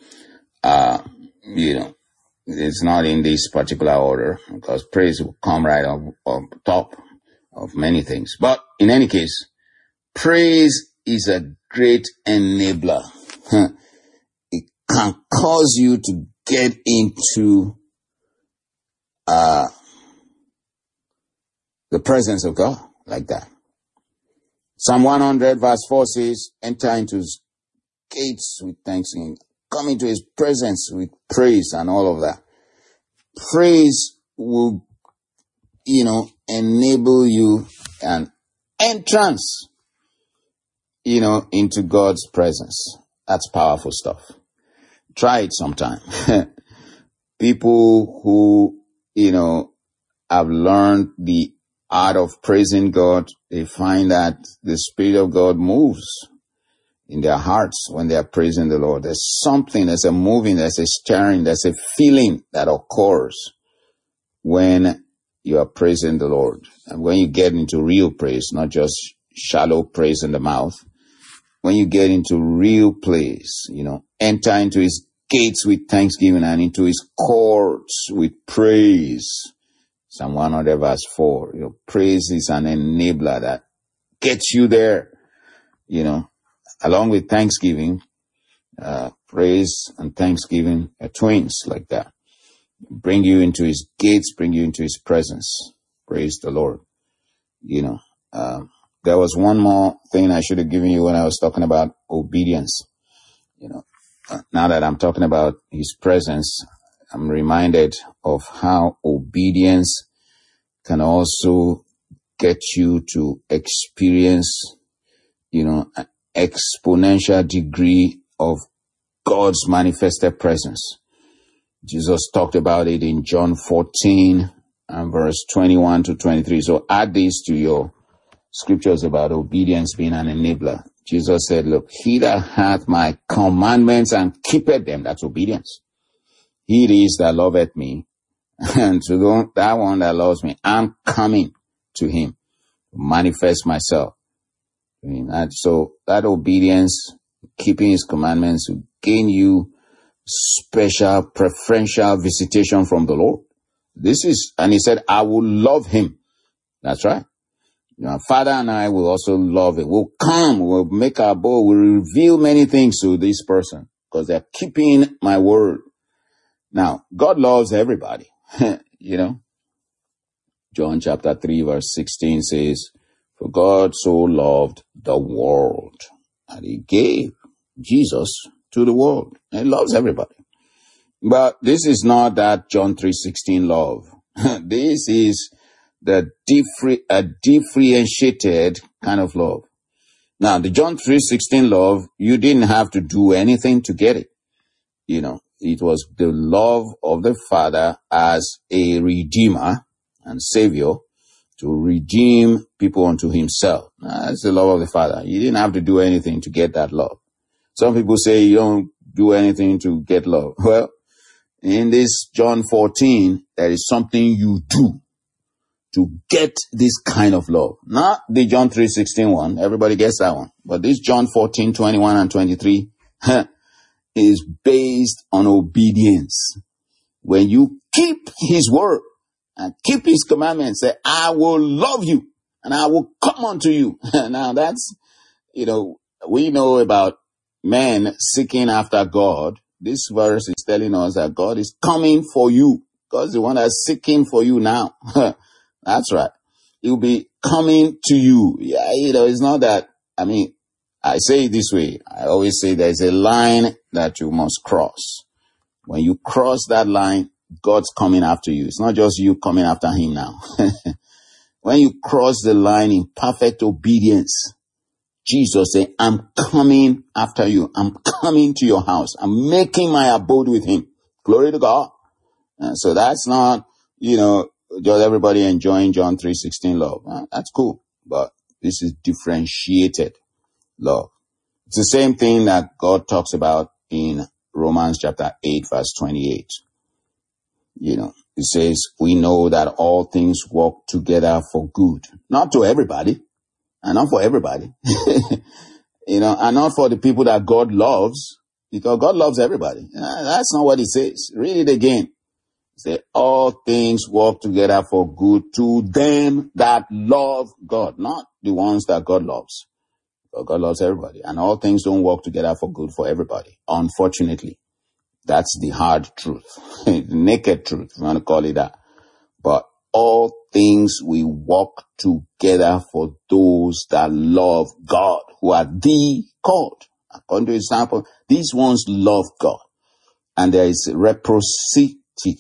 It's not in this particular order because praise will come right up top of many things. But in any case, praise is a great enabler. It can cause you to get into the presence of God like that. Psalm 100 verse 4 says, enter into his gates with thanksgiving, come into his presence with praise and all of that. Praise will, enable you an entrance, into God's presence. That's powerful stuff. Try it sometime. People who, have learned the art of praising God, they find that the Spirit of God moves, in their hearts when they are praising the Lord. There's something, there's a moving, there's a stirring, there's a feeling that occurs when you are praising the Lord. And when you get into real praise, not just shallow praise in the mouth, when you get into real praise, enter into his gates with thanksgiving and into his courts with praise. Psalm 100 verse 4, praise is an enabler that gets you there, along with thanksgiving. Praise and thanksgiving are twins like that. Bring you into his gates, bring you into his presence. Praise the Lord. There was one more thing I should have given you when I was talking about obedience. Now that I'm talking about his presence, I'm reminded of how obedience can also get you to experience, an exponential degree of God's manifested presence. Jesus talked about it in John 14 and verse 21 to 23. So add this to your scriptures about obedience being an enabler. Jesus said, look, he that hath my commandments and keepeth them, that's obedience. He it is that loveth me, and to that one that loves me, I'm coming to him to manifest myself. So that obedience, keeping his commandments, will gain you special, preferential visitation from the Lord. And he said, I will love him. That's right. Father and I will also love it. We'll come, we'll make our abode, we'll reveal many things to this person because they're keeping my word. Now, God loves everybody, John chapter 3 verse 16 says, for God so loved the world and he gave Jesus to the world. And he loves everybody. But this is not that John 3:16 love. This is a differentiated kind of love. Now, the John 3:16 love, you didn't have to do anything to get it. It was the love of the Father as a redeemer and savior to redeem people unto himself. That's the love of the Father. You didn't have to do anything to get that love. Some people say you don't do anything to get love. Well, in this John 14, there is something you do to get this kind of love. Not the John 3:16 one. Everybody gets that one. But this John 14, 21 and 23 is based on obedience. When you keep his word and keep his commandments, say, I will love you and I will come unto you. Now that's, we know about men seeking after God. This verse is telling us that God is coming for you. God's the one that's seeking for you now. That's right. He'll be coming to you. Yeah, it's not that, I say it this way. I always say there's a line that you must cross. When you cross that line, God's coming after you. It's not just you coming after him now. When you cross the line in perfect obedience, Jesus said, I'm coming after you. I'm coming to your house. I'm making my abode with him. Glory to God. So that's not, just everybody enjoying John 3:16 love. That's cool. But this is differentiated love. It's the same thing that God talks about in Romans chapter 8 verse 28. It says, we know that all things work together for good. Not to everybody. And not for everybody. And not for the people that God loves. Because God loves everybody. That's not what it says. Read it again. Say, all things work together for good to them that love God, not the ones that God loves. But God loves everybody. And all things don't work together for good for everybody. Unfortunately, that's the hard truth, the naked truth, if you want to call it that. But all things will work together for those that love God, who are the called. According to example, these ones love God. And there is reciprocity.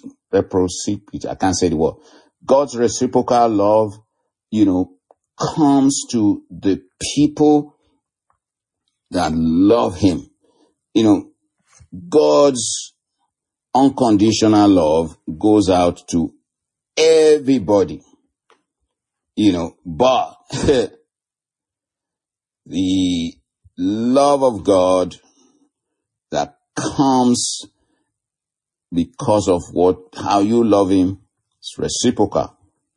I can't say the word. God's reciprocal love, comes to the people that love him. God's unconditional love goes out to everybody, but the love of God that comes because of how you love him. It's reciprocal.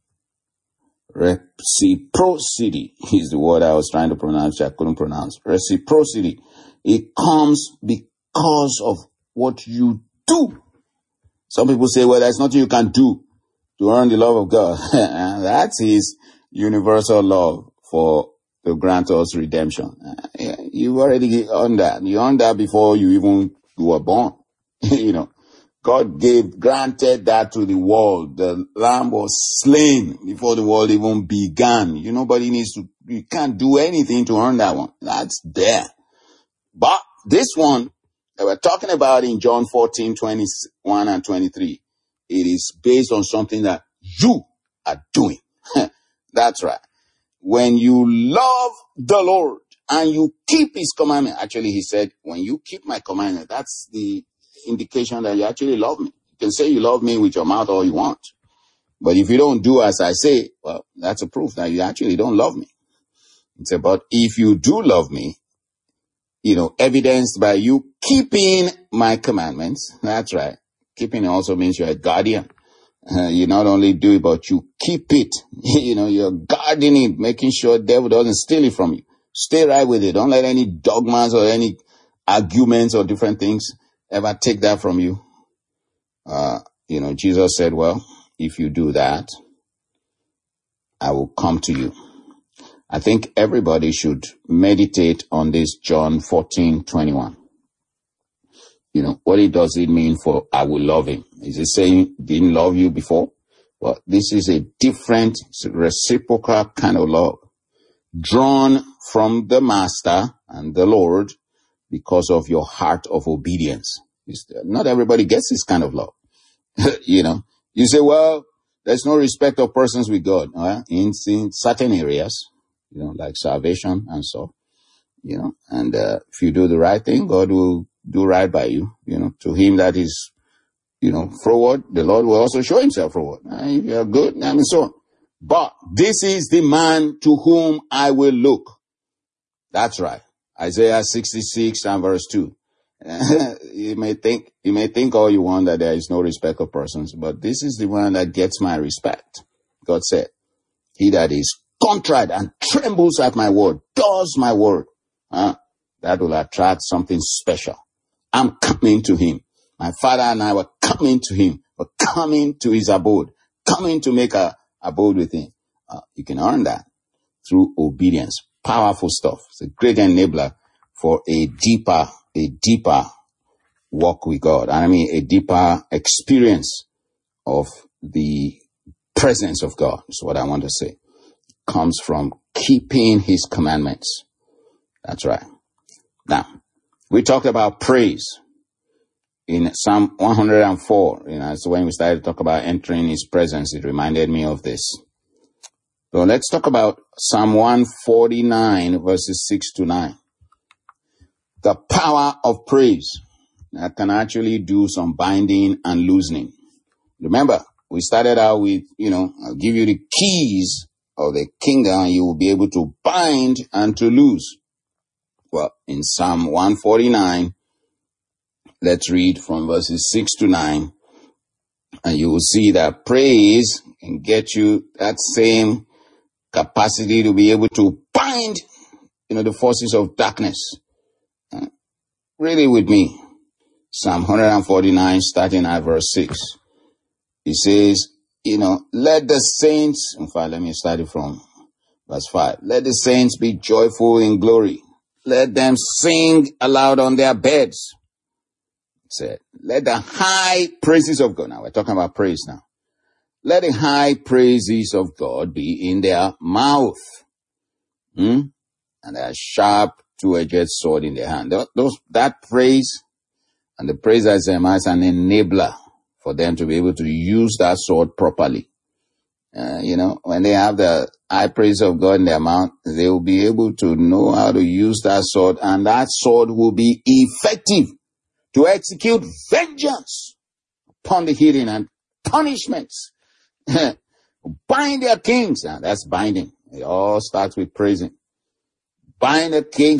Reciprocity is the word I was trying to pronounce, I couldn't pronounce. Reciprocity. It comes because of what you do. Some people say, well, there's nothing you can do to earn the love of God. That is universal love for to grant us redemption. You already earned that. You earned that before you were born. God granted that to the world. The lamb was slain before the world even began. You can't do anything to earn that one. That's there. But this one that we're talking about in John 14:21 and 23, it is based on something that you are doing. That's right. When you love the Lord and you keep his commandment, actually he said, when you keep my commandment, that's the indication that you actually love me. You can say you love me with your mouth all you want. But if you don't do as I say, well, that's a proof that you actually don't love me. It's about if you do love me, evidenced by you keeping my commandments. That's right. Keeping also means you're a guardian. You not only do it, but you keep it. You're guarding it, making sure the devil doesn't steal it from you. Stay right with it. Don't let any dogmas or any arguments or different things ever take that from you. Jesus said, well, if you do that, I will come to you. I think everybody should meditate on this John 14:21. What does it mean for I will love him? Is it saying didn't love you before? Well, this is a different reciprocal kind of love drawn from the Master and the Lord because of your heart of obedience. Not everybody gets this kind of love. You say, well, there's no respect of persons with God. In certain areas, like salvation and so, and if you do the right thing, God will do right by you. To him that is, forward, the Lord will also show himself forward. If you are good, and so on. But this is the man to whom I will look. That's right. Isaiah 66 and verse 2. You may think all you want that there is no respect of persons, but this is the one that gets my respect. God said, he that is contrite and trembles at my word, does my word, that will attract something special. I'm coming to him. My father and I were coming to him, but coming to his abode, coming to make a abode with him. You can earn that through obedience. Powerful stuff. It's a great enabler for a deeper walk with God. A deeper experience of the presence of God is what I want to say. It comes from keeping his commandments. That's right. Now, we talked about praise in Psalm 104. So when we started to talk about entering his presence, it reminded me of this. So let's talk about Psalm 149 verses 6-9. The power of praise that can actually do some binding and loosening. Remember, we started out with, I'll give you the keys of the kingdom and you will be able to bind and to loose. Well, in Psalm 149, let's read from verses 6-9, and you will see that praise can get you that same capacity to be able to bind, the forces of darkness. Really with me. Psalm 149, starting at verse 6. It says, let the saints, in fact, let me start it from verse 5. Let the saints be joyful in glory. Let them sing aloud on their beds. It said, let the high praises of God. Now we're talking about praise now. Let the high praises of God be in their mouth. And a sharp two-edged sword in their hand. That praise and the praise as an enabler for them to be able to use that sword properly. When they have the high praise of God in their mouth, they will be able to know how to use that sword, and that sword will be effective to execute vengeance upon the hidden and punishments. Bind their kings. Now, that's binding. It all starts with praising. Bind the kings with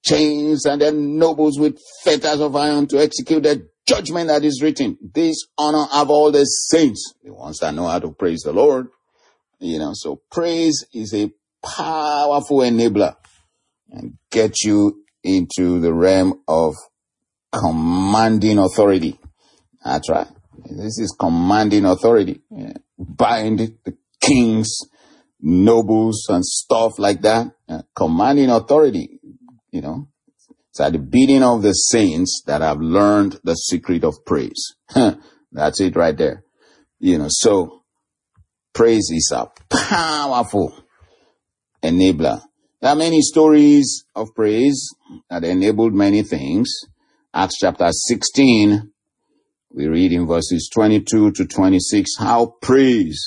chains, and then nobles with fetters of iron to execute the judgment that is written. This honor have all the saints, the ones that know how to praise the Lord. So praise is a powerful enabler and get you into the realm of commanding authority. That's right. This is commanding authority. Bind the kings, nobles, and stuff like that. Commanding authority, It's at the bidding of the saints that have learned the secret of praise. That's it right there. So praise is a powerful enabler. There are many stories of praise that enabled many things. Acts chapter 16, we read in verses 22 to 26 how praise,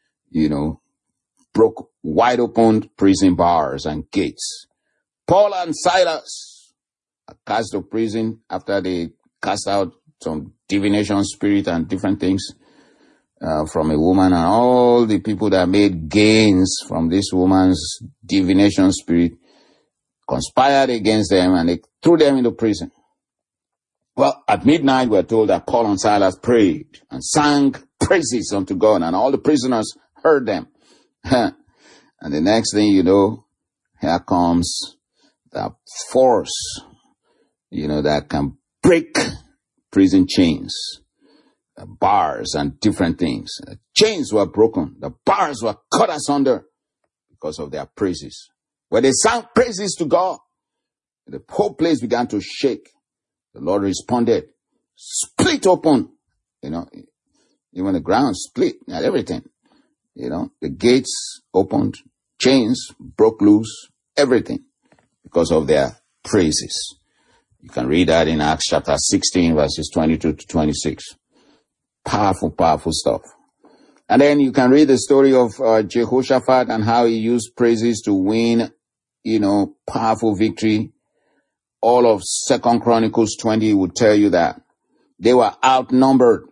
broke wide open prison bars and gates. Paul and Silas are cast to prison after they cast out some divination spirit and different things from a woman, and all the people that made gains from this woman's divination spirit conspired against them, and they threw them into prison. Well, at midnight, we're told that Paul and Silas prayed and sang praises unto God, and all the prisoners heard them. And the next thing you know, here comes the force, that can break prison chains, bars and different things. The chains were broken. The bars were cut asunder because of their praises. When they sang praises to God, the whole place began to shake. The Lord responded, split open, even the ground split and everything, the gates opened, chains broke loose, everything because of their praises. You can read that in Acts chapter 16, verses 22 to 26. Powerful, powerful stuff. And then you can read the story of Jehoshaphat and how he used praises to win, powerful victory. All of 2 Chronicles 20 would tell you that they were outnumbered,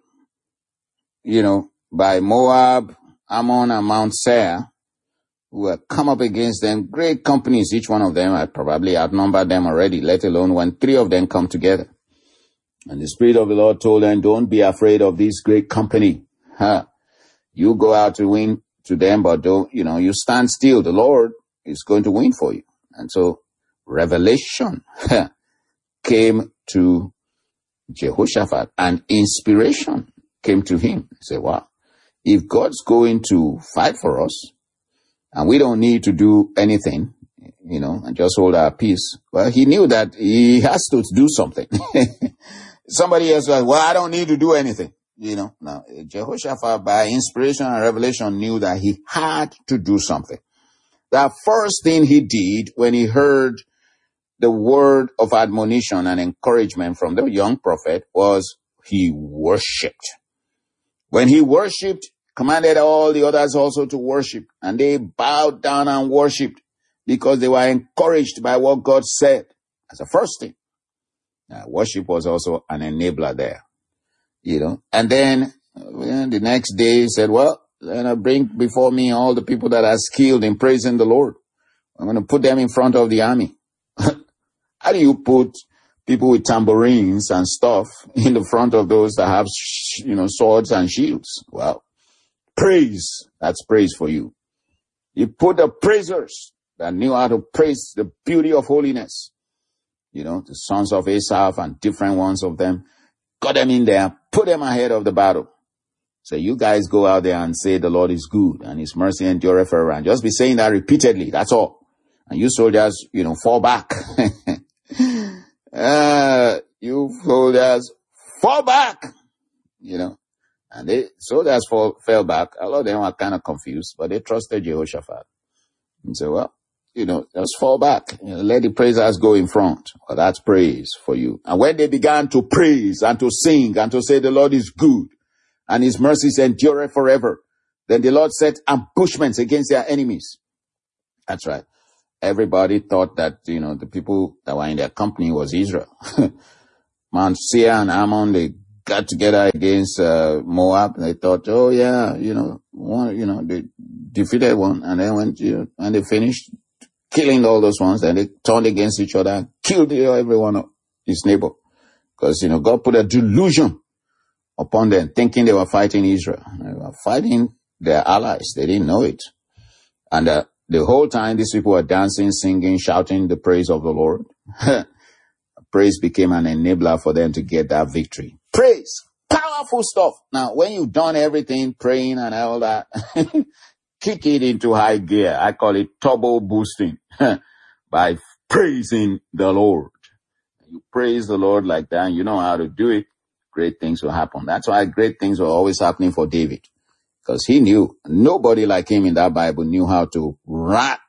by Moab, Ammon, and Mount Seir, who had come up against them. Great companies, each one of them had probably outnumbered them already, let alone when three of them come together. And the Spirit of the Lord told them, don't be afraid of this great company. You go out to win to them, but don't, you stand still. The Lord is going to win for you. And so revelation came to Jehoshaphat and inspiration came to him. He said, wow, if God's going to fight for us and we don't need to do anything, and just hold our peace, well, he knew that he has to do something. Somebody else was, well, I don't need to do anything. Now Jehoshaphat, by inspiration and revelation, knew that he had to do something. The first thing he did when he heard the word of admonition and encouragement from the young prophet was he worshipped. When he worshipped, commanded all the others also to worship, and they bowed down and worshipped because they were encouraged by what God said. That's the first thing. Worship was also an enabler there, And then the next day he said, well, bring before me all the people that are skilled in praising the Lord. I'm going to put them in front of the army. How do you put people with tambourines and stuff in the front of those that have, swords and shields? Well, praise. That's praise for you. You put the praisers that knew how to praise the beauty of holiness. The sons of Asaph and different ones of them. Got them in there, put them ahead of the battle. So you guys go out there and say the Lord is good and his mercy endureth forever. And just be saying that repeatedly. That's all. And you soldiers, fall back. You soldiers fall back, and the soldiers fell back. A lot of them were kind of confused, but they trusted Jehoshaphat. And so, well, just fall back. Let the praisers go in front. Well, that's praise for you. And when they began to praise and to sing and to say the Lord is good and his mercies endure forever, then the Lord set ambushments against their enemies. That's right. Everybody thought that, the people that were in their company was Israel. Mount Seir and Ammon, they got together against Moab. They thought, oh yeah, they defeated one, and then when they finished killing all those ones, then they turned against each other, killed everyone of his neighbor. Because, God put a delusion upon them, thinking they were fighting Israel. They were fighting their allies. They didn't know it. And the whole time, these people were dancing, singing, shouting the praise of the Lord. Praise became an enabler for them to get that victory. Praise! Powerful stuff. Now, when you've done everything, praying and all that, kick it into high gear. I call it turbo boosting by praising the Lord. You praise the Lord like that, and you know how to do it. Great things will happen. That's why great things were always happening for David. Because he knew, nobody like him in that Bible knew how to rack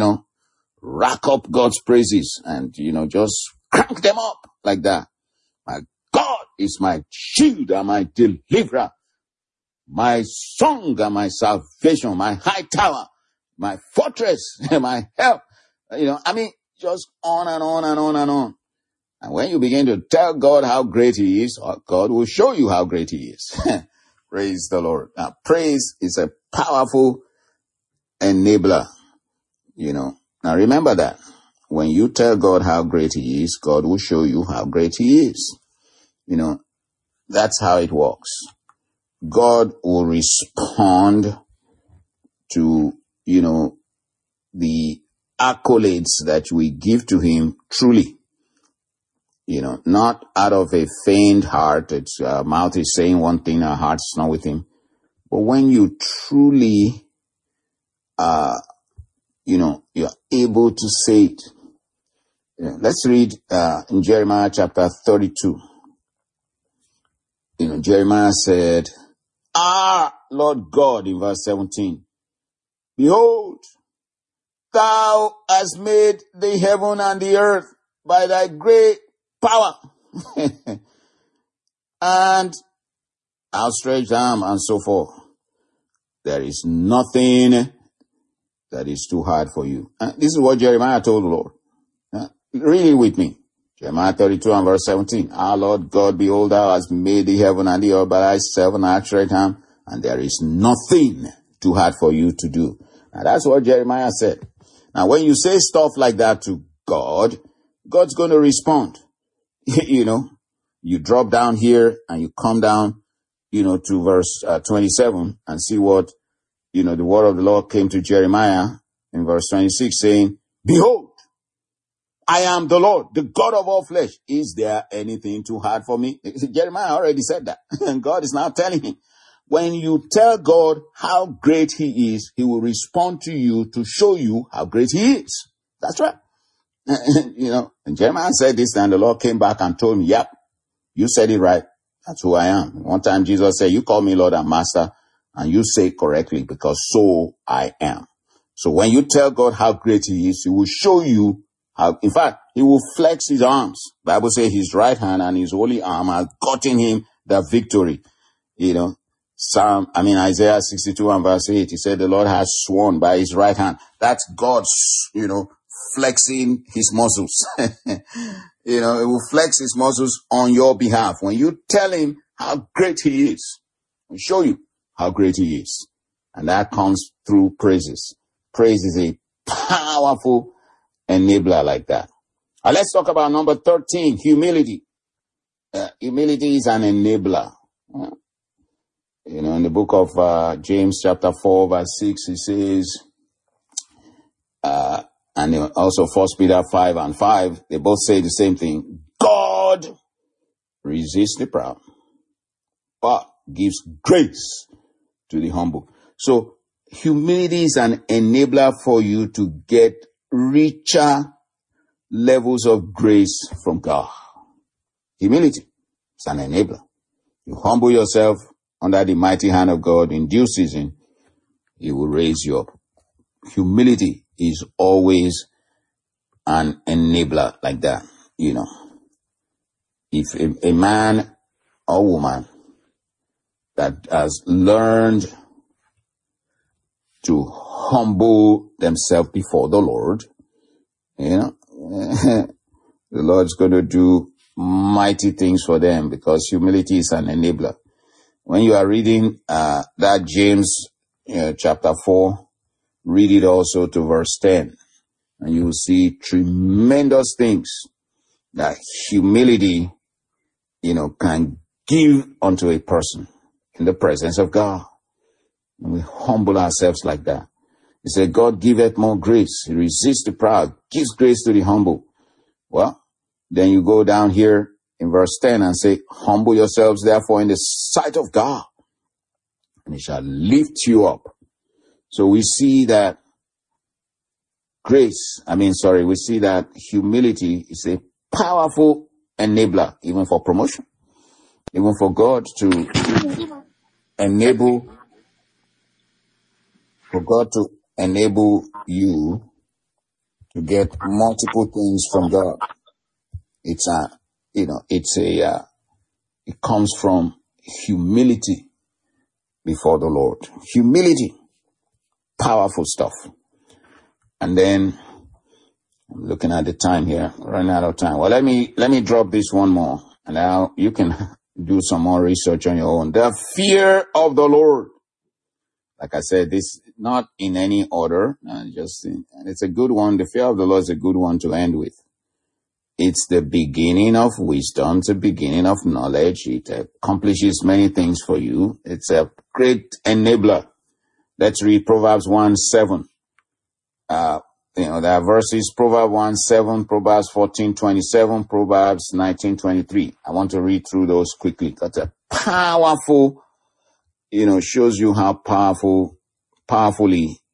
up God's praises and, just crank them up like that. My God is my shield and my deliverer, my song and my salvation, my high tower, my fortress, my help. Just on and on and on and on. And when you begin to tell God how great he is, God will show you how great he is. Praise the Lord. Now, praise is a powerful enabler, Now, remember that. When you tell God how great he is, God will show you how great he is. That's how it works. God will respond to, the accolades that we give to him truly. Not out of a feigned heart. It's our mouth is saying one thing, our heart's not with him. But when you truly, you're able to say it. Let's read in Jeremiah chapter 32. Jeremiah said, Lord God, in verse 17, behold, thou hast made the heaven and the earth by thy great power and outstretched arm and so forth. There is nothing that is too hard for you. This is what Jeremiah told the Lord. Read it with me. Jeremiah 32 and verse 17. Our Lord God, behold, thou hast made the heaven and the earth by thyself and outstretched arm, and there is nothing too hard for you to do. Now that's what Jeremiah said. Now when you say stuff like that to God, God's going to respond. You drop down here and you come down, to verse 27 and see what, the word of the Lord came to Jeremiah in verse 26 saying, behold, I am the Lord, the God of all flesh. Is there anything too hard for me? Jeremiah already said that. And God is now telling him, when you tell God how great he is, he will respond to you to show you how great he is. That's right. And Jeremiah said this, and the Lord came back and told me, yep, you said it right. That's who I am. One time Jesus said, you call me Lord and Master, and you say it correctly, because so I am. So when you tell God how great he is, he will show you how, in fact, he will flex his arms. The Bible says his right hand and his holy arm has gotten him the victory. Isaiah 62 and verse 8, he said the Lord has sworn by his right hand. That's God's, flexing his muscles. It will flex his muscles on your behalf. When you tell him how great he is, he'll show you how great he is. And that comes through praises. Praise is a powerful enabler like that. Let's talk about number 13, humility. Humility is an enabler. In the book of James chapter 4 verse 6, it says, and also 1 Peter 5 and 5, they both say the same thing. God resists the proud, but gives grace to the humble. So humility is an enabler for you to get richer levels of grace from God. Humility is an enabler. You humble yourself under the mighty hand of God in due season, he will raise you up. Humility is always an enabler like that, If a man or woman that has learned to humble themselves before the Lord, the Lord's going to do mighty things for them, because humility is an enabler. When you are reading that James chapter 4, read it also to verse 10, and you will see tremendous things that humility, can give unto a person in the presence of God. And we humble ourselves like that. He said, God giveth more grace. He resists the proud, gives grace to the humble. Well, then you go down here in verse 10 and say, humble yourselves therefore in the sight of God, and he shall lift you up. So we see that we see that humility is a powerful enabler, even for promotion, even for God to enable you to get multiple things from God. It comes from humility before the Lord. Humility, powerful stuff. And then, I'm looking at the time here, running out of time. Well, let me drop this one more, and now you can do some more research on your own. The fear of the Lord. Like I said, this not in any order, and it's a good one. The fear of the Lord is a good one to end with. It's the beginning of wisdom, it's the beginning of knowledge. It accomplishes many things for you. It's a great enabler. Let's read Proverbs 1:7. There are verses, Proverbs 1:7, Proverbs 14:27, Proverbs 19:23. I want to read through those quickly. That's a powerful, shows you how powerfully,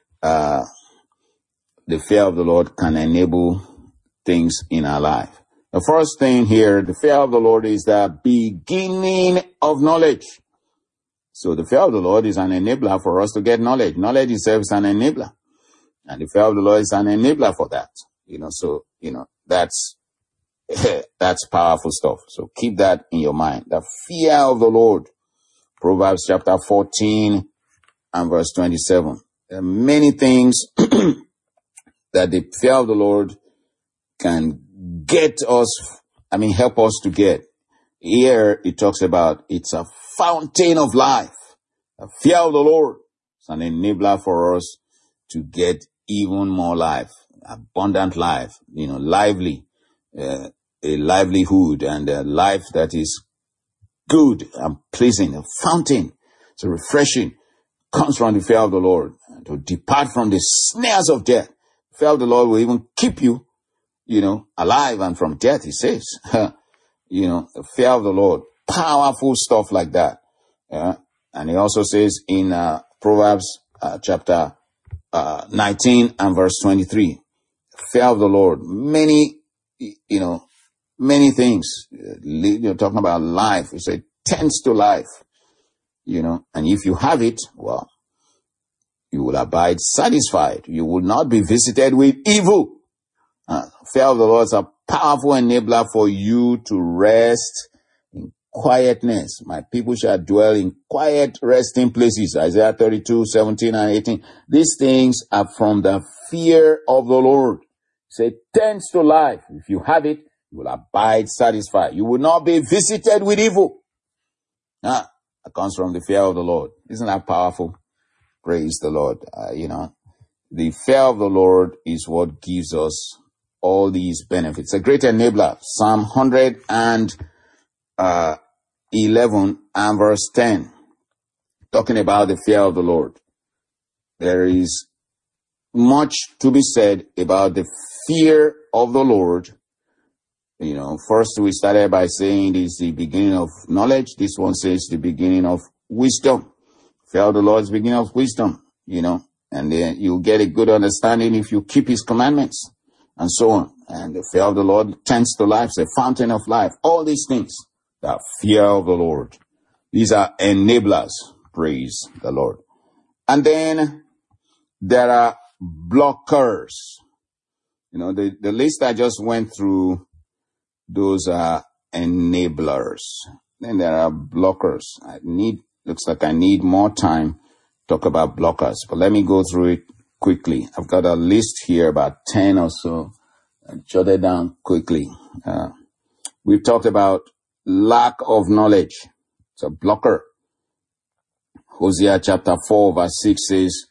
the fear of the Lord can enable things in our life. The first thing here, the fear of the Lord is the beginning of knowledge. So the fear of the Lord is an enabler for us to get knowledge. Knowledge itself is an enabler. And the fear of the Lord is an enabler for that. That's powerful stuff. So keep that in your mind. The fear of the Lord. Proverbs chapter 14 and verse 27. There are many things that the fear of the Lord can help us to get. Here it talks about it's a fountain of life. The fear of the Lord is an enabler for us to get even more life, abundant life, lively, a livelihood, and a life that is good and pleasing. A fountain, it's a refreshing, comes from the fear of the Lord, and to depart from the snares of death. The fear of the Lord will even keep you, alive and from death, he says. The fear of the Lord, powerful stuff like that. And he also says in Proverbs chapter 19 and verse 23, fear of the Lord, many things, talking about life. He said, tends to life, and if you have it, well, you will abide satisfied. You will not be visited with evil. Fear of the Lord is a powerful enabler for you to rest in quietness. My people shall dwell in quiet resting places. Isaiah 32:17 and 18. These things are from the fear of the Lord. Say, tends to life. If you have it, you will abide satisfied. You will not be visited with evil. That comes from the fear of the Lord. Isn't that powerful? Praise the Lord. The fear of the Lord is what gives us all these benefits. A great enabler. Psalm 111 and verse 10. Talking about the fear of the Lord. There is much to be said about the fear of the Lord. First we started by saying it is the beginning of knowledge. This one says the beginning of wisdom. Fear of the Lord is the beginning of wisdom, and then you'll get a good understanding if you keep his commandments and so on. And the fear of the Lord tends to life, the fountain of life. All these things, the fear of the Lord. These are enablers. Praise the Lord. And then there are blockers. The list I just went through, those are enablers. Then there are blockers. Looks like I need more time to talk about blockers, but let me go through it quickly. I've got a list here, about 10 or so. I'll jot it down quickly. We've talked about lack of knowledge. It's a blocker. Hosea chapter 4 verse 6 says,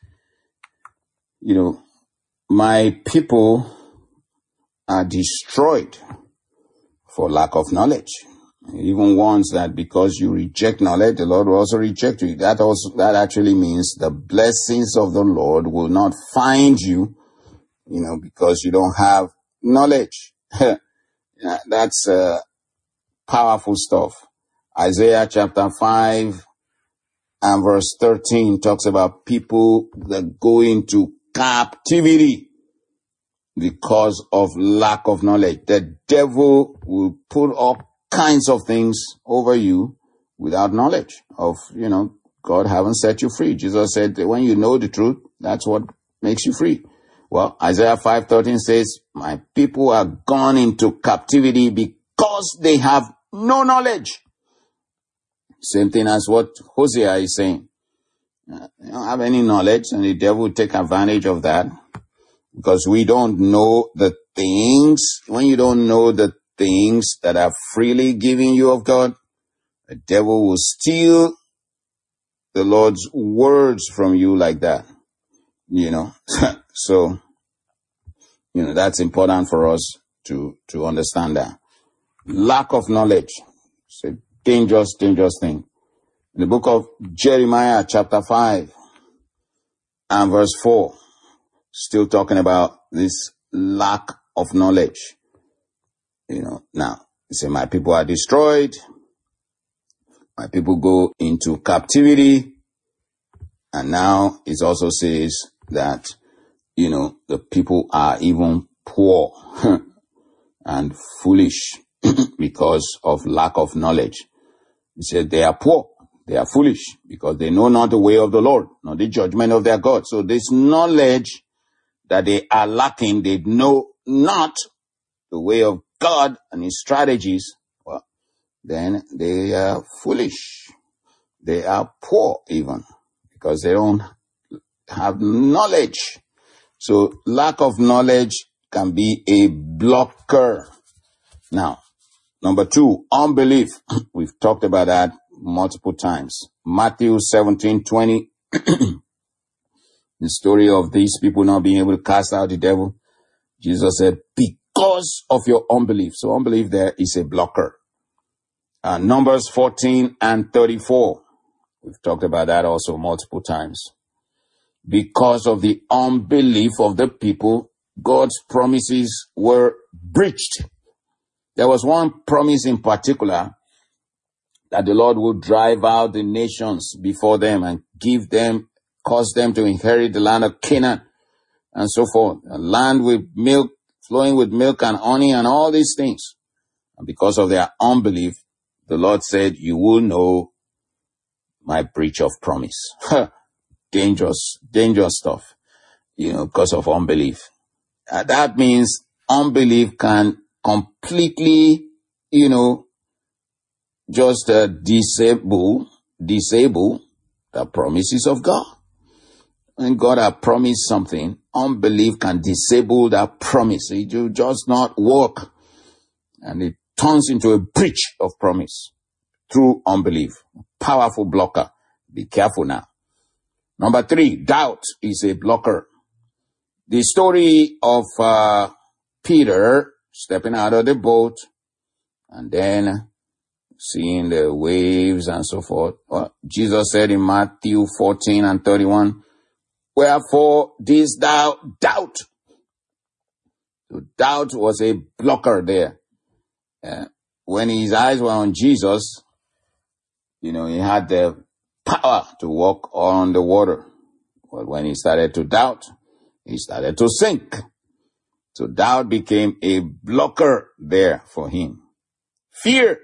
my people are destroyed for lack of knowledge. He even warns that because you reject knowledge, the Lord will also reject you. That actually means the blessings of the Lord will not find you, because you don't have knowledge. That's powerful stuff. Isaiah chapter 5 and verse 13 talks about people that go into captivity because of lack of knowledge. The devil will put all kinds of things over you without knowledge of, God haven't set you free. Jesus said that when you know the truth, that's what makes you free. Well, Isaiah 5:13 says, my people are gone into captivity because they have no knowledge. Same thing as what Hosea is saying. You don't have any knowledge, and the devil will take advantage of that because we don't know the things. When you don't know the things that are freely given you of God, the devil will steal the Lord's words from you like that, So, that's important for us to understand that. Lack of knowledge. It's a dangerous, dangerous thing. In the book of Jeremiah chapter 5 and verse 4, still talking about this lack of knowledge. Now, he said, my people are destroyed. My people go into captivity. And now it also says that, the people are even poor and foolish because of lack of knowledge. He said they are poor, they are foolish because they know not the way of the Lord, nor the judgment of their God. So this knowledge that they are lacking, they know not the way of God and his strategies, well, then they are foolish. They are poor even because they don't have knowledge. So lack of knowledge can be a blocker. Now, number 2, unbelief. We've talked about that multiple times. Matthew 17:20. The story of these people not being able to cast out the devil. Jesus said, because of your unbelief. So unbelief there is a blocker. Numbers 14 and 34. We've talked about that also multiple times. Because of the unbelief of the people, God's promises were breached. There was one promise in particular that the Lord would drive out the nations before them and cause them to inherit the land of Canaan and so forth. A land with milk, flowing with milk and honey and all these things. And because of their unbelief, the Lord said, you will know my breach of promise. Dangerous stuff, because of unbelief. That means unbelief can completely, just disable the promises of God. When God has promised something, unbelief can disable that promise. It will just not work. And it turns into a breach of promise through unbelief. Powerful blocker. Be careful now. Number 3, doubt is a blocker. The story of Peter stepping out of the boat and then seeing the waves and so forth. Well, Jesus said in Matthew 14 and 31, wherefore didst thou doubt? So doubt was a blocker there. When his eyes were on Jesus, he had the power to walk on the water. But when he started to doubt, he started to sink. So doubt became a blocker there for him. Fear.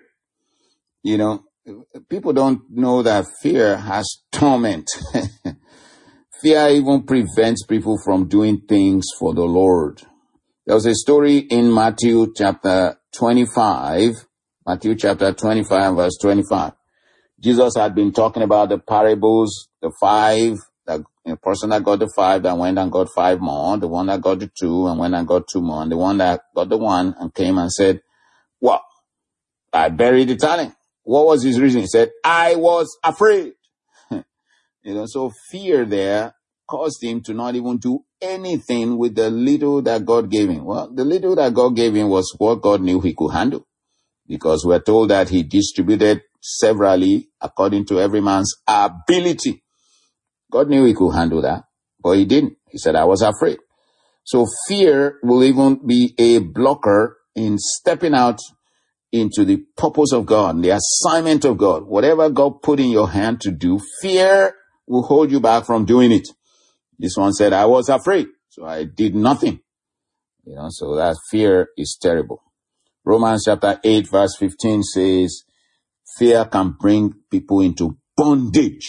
People don't know that fear has torment. Fear even prevents people from doing things for the Lord. There was a story in Matthew chapter 25 and verse 25. Jesus had been talking about the parables, the 5, the person that got the 5 that went and got 5 more, the one that got the 2 and went and got 2 more, and the one that got the 1 and came and said, well, I buried the talent. What was his reason? He said, I was afraid. So fear there caused him to not even do anything with the little that God gave him. Well, the little that God gave him was what God knew he could handle. because we're told that he distributed severally according to every man's ability. God knew he could handle that, but he didn't. He said, I was afraid. So fear will even be a blocker in stepping out into the purpose of God, the assignment of God. Whatever God put in your hand to do, fear will hold you back from doing it. This one said, I was afraid, so I did nothing. So that fear is terrible. Romans chapter 8 verse 15 says, fear can bring people into bondage.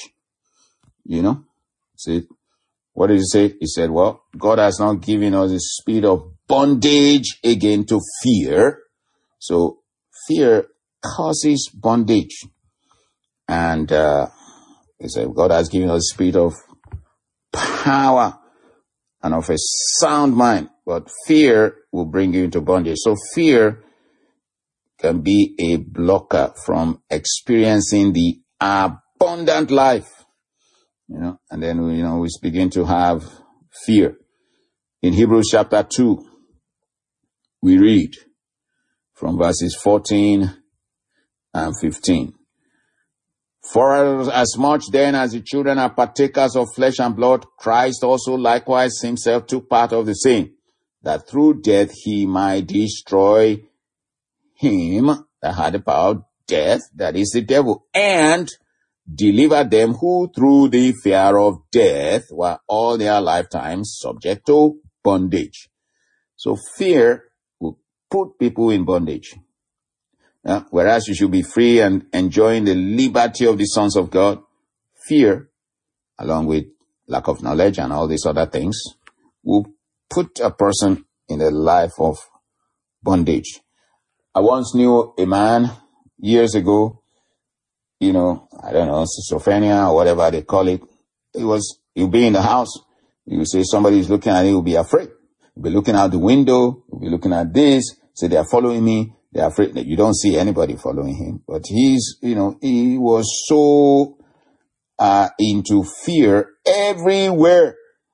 See, what did he say? He said, well, God has not given us a spirit of bondage again to fear. So fear causes bondage. And he said, God has given us a spirit of power and of a sound mind, but fear will bring you into bondage. So fear can be a blocker from experiencing the abundant life, and then, we begin to have fear. In Hebrews chapter 2, we read from verses 14 and 15. For as much then as the children are partakers of flesh and blood, Christ also likewise himself took part of the same, that through death he might destroy him that had the power of death, that is the devil, and deliver them who through the fear of death were all their lifetimes subject to bondage. So fear will put people in bondage. Whereas you should be free and enjoying the liberty of the sons of God, fear, along with lack of knowledge and all these other things, will put a person in a life of bondage. I once knew a man years ago, I don't know, schizophrenia or whatever they call it. He'll be in the house. You say somebody's looking at it, he'll be afraid. He'll be looking out the window, he'll be looking at this, say they're following me. They're afraid that you don't see anybody following him. But he was so into fear everywhere.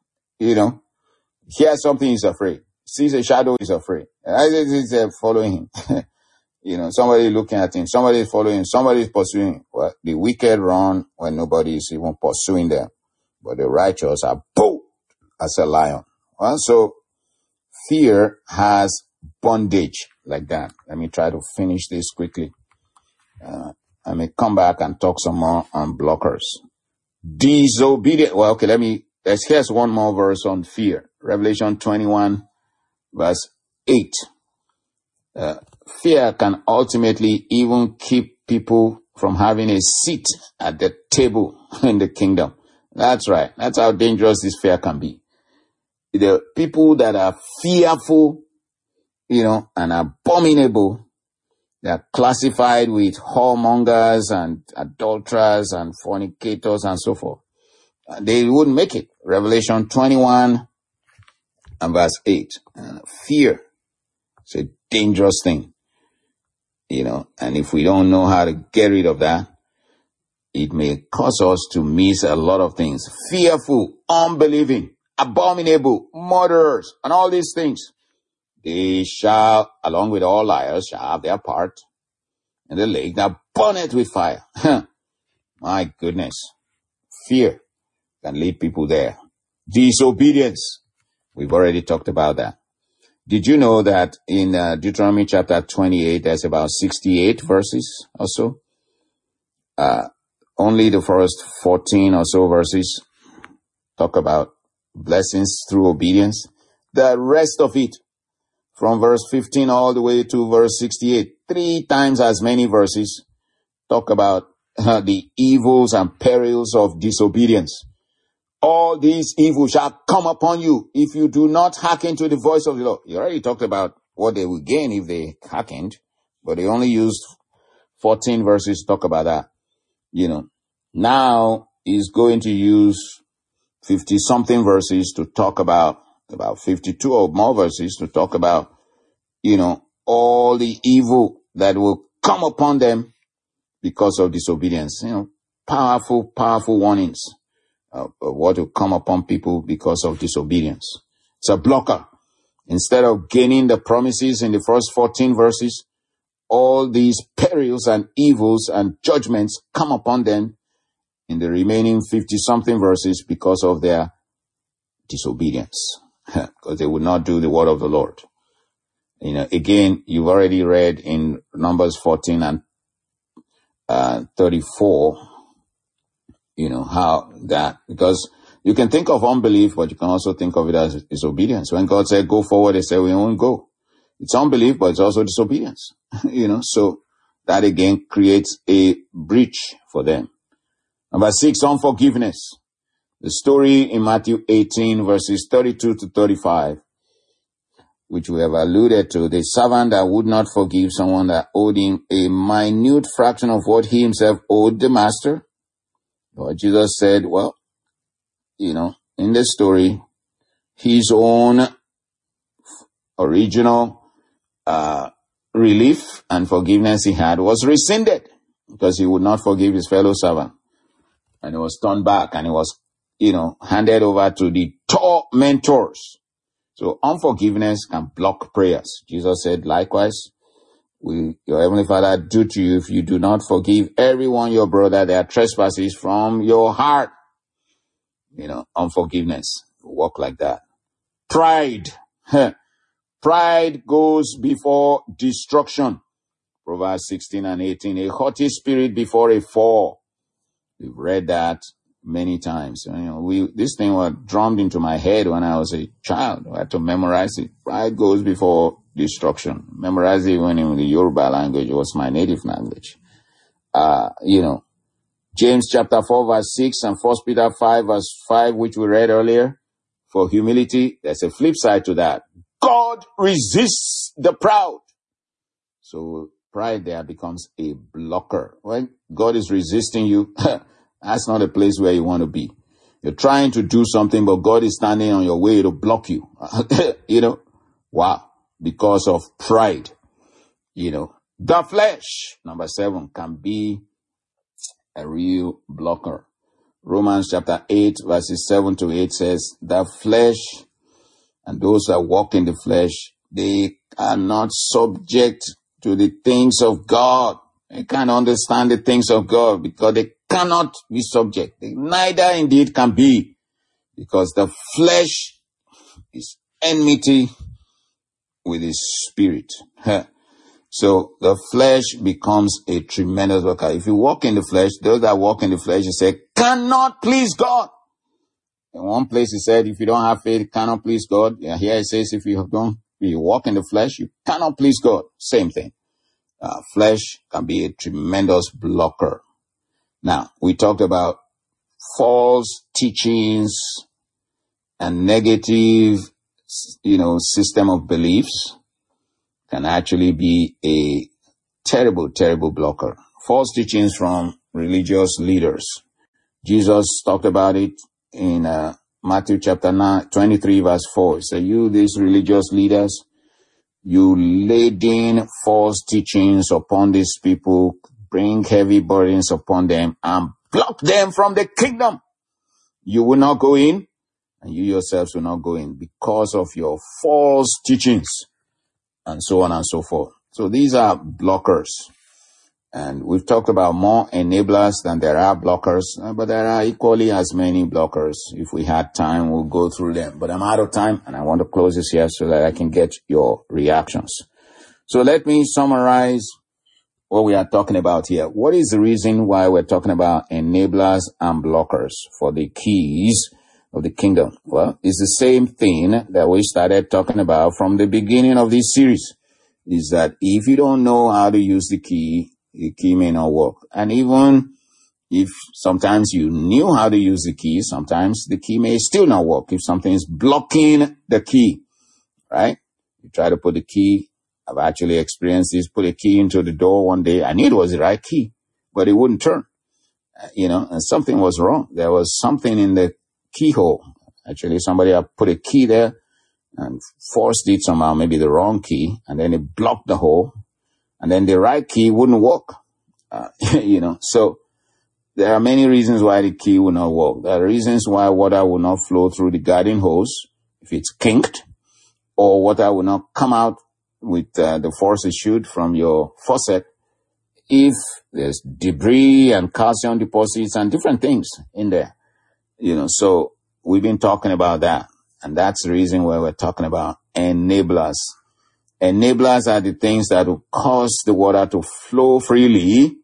Hears something, he's afraid. Sees a shadow, he's afraid. He's following him. Somebody looking at him, somebody is following him, somebody is pursuing him. Well, the wicked run when nobody is even pursuing them. But the righteous are bold as a lion. Well, so fear has bondage like that. Let me try to finish this quickly. I may come back and talk some more on blockers. Disobedient. Well, okay, here's one more verse on fear. Revelation 21 verse 8. Fear can ultimately even keep people from having a seat at the table in the kingdom. That's right. That's how dangerous this fear can be. The people that are fearful, and abominable, they are classified with whoremongers and adulterers and fornicators and so forth. They wouldn't make it. Revelation 21 and verse 8. Fear is a dangerous thing, and if we don't know how to get rid of that, it may cause us to miss a lot of things. Fearful, unbelieving, abominable, murderers, and all these things. They shall, along with all liars, shall have their part in the lake that burneth with fire. My goodness. Fear can lead people there. Disobedience. We've already talked about that. Did you know that in Deuteronomy chapter 28, there's about 68 verses or so? Only the first 14 or so verses talk about blessings through obedience. The rest of it, from verse 15 all the way to verse 68, 3 times as many verses talk about the evils and perils of disobedience. All these evils shall come upon you if you do not hearken to the voice of the Lord. You already talked about what they will gain if they hearkened, but they only used 14 verses to talk about that. Now he's going to use 50-something verses to talk about 52 or more verses to talk about, all the evil that will come upon them because of disobedience. Powerful warnings of what will come upon people because of disobedience. It's a blocker. Instead of gaining the promises in the first 14 verses, all these perils and evils and judgments come upon them in the remaining 50-something verses because of their disobedience, because they would not do the word of the Lord. Again, you've already read in Numbers 14 and 34, how that, because you can think of unbelief, but you can also think of it as disobedience. When God said, go forward, they said, we won't go. It's unbelief, but it's also disobedience, so that again creates a breach for them. Number 6, unforgiveness. The story in Matthew 18 verses 32 to 35, which we have alluded to, the servant that would not forgive someone that owed him a minute fraction of what he himself owed the master. Lord Jesus said, well, in the story, his own original relief and forgiveness he had was rescinded because he would not forgive his fellow servant. And he was turned back and he was, handed over to the tormentors. So unforgiveness can block prayers. Jesus said, likewise, will your heavenly Father do to you if you do not forgive everyone your brother their trespasses from your heart. Unforgiveness will work like that. Pride. Pride goes before destruction. Proverbs 16 and 18. A haughty spirit before a fall. We've read that many times. This thing was drummed into my head when I was a child. I had to memorize it. Pride goes before destruction. Memorize it when in the Yoruba language. It was my native language. James chapter 4 verse 6 and 1 Peter 5 verse 5, which we read earlier. For humility, there's a flip side to that. God resists the proud. So pride there becomes a blocker. When God is resisting you, that's not a place where you want to be. You're trying to do something, but God is standing on your way to block you. Wow. Because of pride. The flesh, number 7, can be a real blocker. Romans chapter 8 verses 7 to 8 says, the flesh and those that walk in the flesh, they are not subject to the things of God. They can't understand the things of God because they cannot be subject. They neither indeed can be, because the flesh is enmity with his spirit. So the flesh becomes a tremendous worker. If you walk in the flesh, those that walk in the flesh, you say, cannot please God. In one place he said, if you don't have faith, you cannot please God. Yeah, here it says, if you walk in the flesh, you cannot please God. Same thing. Flesh can be a tremendous blocker. Now, we talked about false teachings and negative, system of beliefs can actually be a terrible, terrible blocker. False teachings from religious leaders. Jesus talked about it in Matthew chapter 23 verse 4. He said, you, these religious leaders, you laden false teachings upon these people, bring heavy burdens upon them and block them from the kingdom. You will not go in, and you yourselves will not go in because of your false teachings, and so on and so forth. So these are blockers. And we've talked about more enablers than there are blockers, but there are equally as many blockers. If we had time, we'll go through them. But I'm out of time, and I want to close this here so that I can get your reactions. So let me summarize what we are talking about here. What is the reason why we're talking about enablers and blockers for the keys of the kingdom? Well, it's the same thing that we started talking about from the beginning of this series, is that if you don't know how to use the key may not work. And even if sometimes you knew how to use the key, sometimes the key may still not work if something is blocking the key, right? You try to put the key. I've actually experienced this. Put a key into the door one day. I knew it was the right key, but it wouldn't turn, and something was wrong. There was something in the keyhole. Actually, somebody had put a key there and forced it somehow, maybe the wrong key, and then it blocked the hole. And then the right key wouldn't work, So there are many reasons why the key will not work. There are reasons why water will not flow through the garden hose if it's kinked, or water will not come out with the force issued from your faucet, if there's debris and calcium deposits and different things in there, so we've been talking about that. And that's the reason why we're talking about enablers. Enablers are the things that will cause the water to flow freely,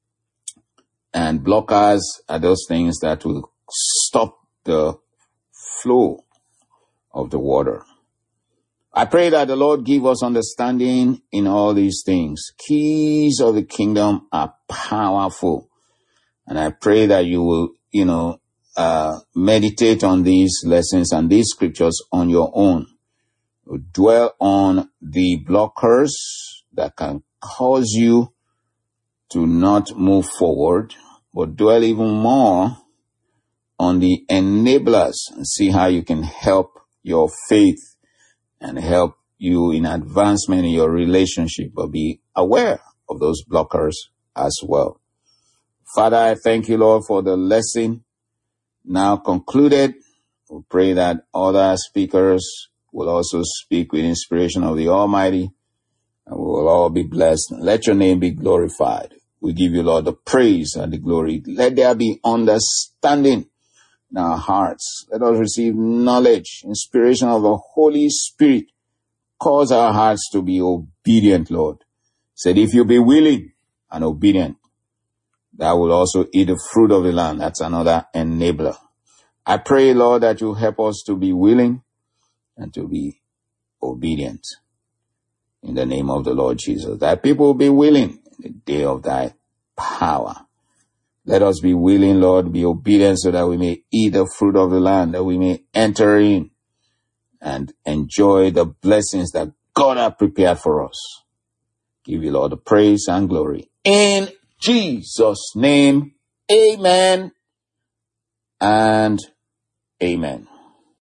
and blockers are those things that will stop the flow of the water. I pray that the Lord give us understanding in all these things. Keys of the kingdom are powerful. And I pray that you will, meditate on these lessons and these scriptures on your own. Dwell on the blockers that can cause you to not move forward, but dwell even more on the enablers and see how you can help your faith and help you in advancement in your relationship, but be aware of those blockers as well. Father, I thank you, Lord, for the lesson now concluded. We pray that other speakers will also speak with inspiration of the Almighty, and we will all be blessed. Let your name be glorified. We give you, Lord, the praise and the glory. Let there be understanding in our hearts. Let us receive knowledge, inspiration of the Holy Spirit. Cause our hearts to be obedient, Lord. Said, if you be willing and obedient, that will also eat the fruit of the land. That's another enabler. I pray, Lord, that you help us to be willing and to be obedient. In the name of the Lord Jesus, that people will be willing in the day of thy power. Let us be willing, Lord, be obedient so that we may eat the fruit of the land, that we may enter in and enjoy the blessings that God has prepared for us. Give you, Lord, the praise and glory. In Jesus' name, amen and amen.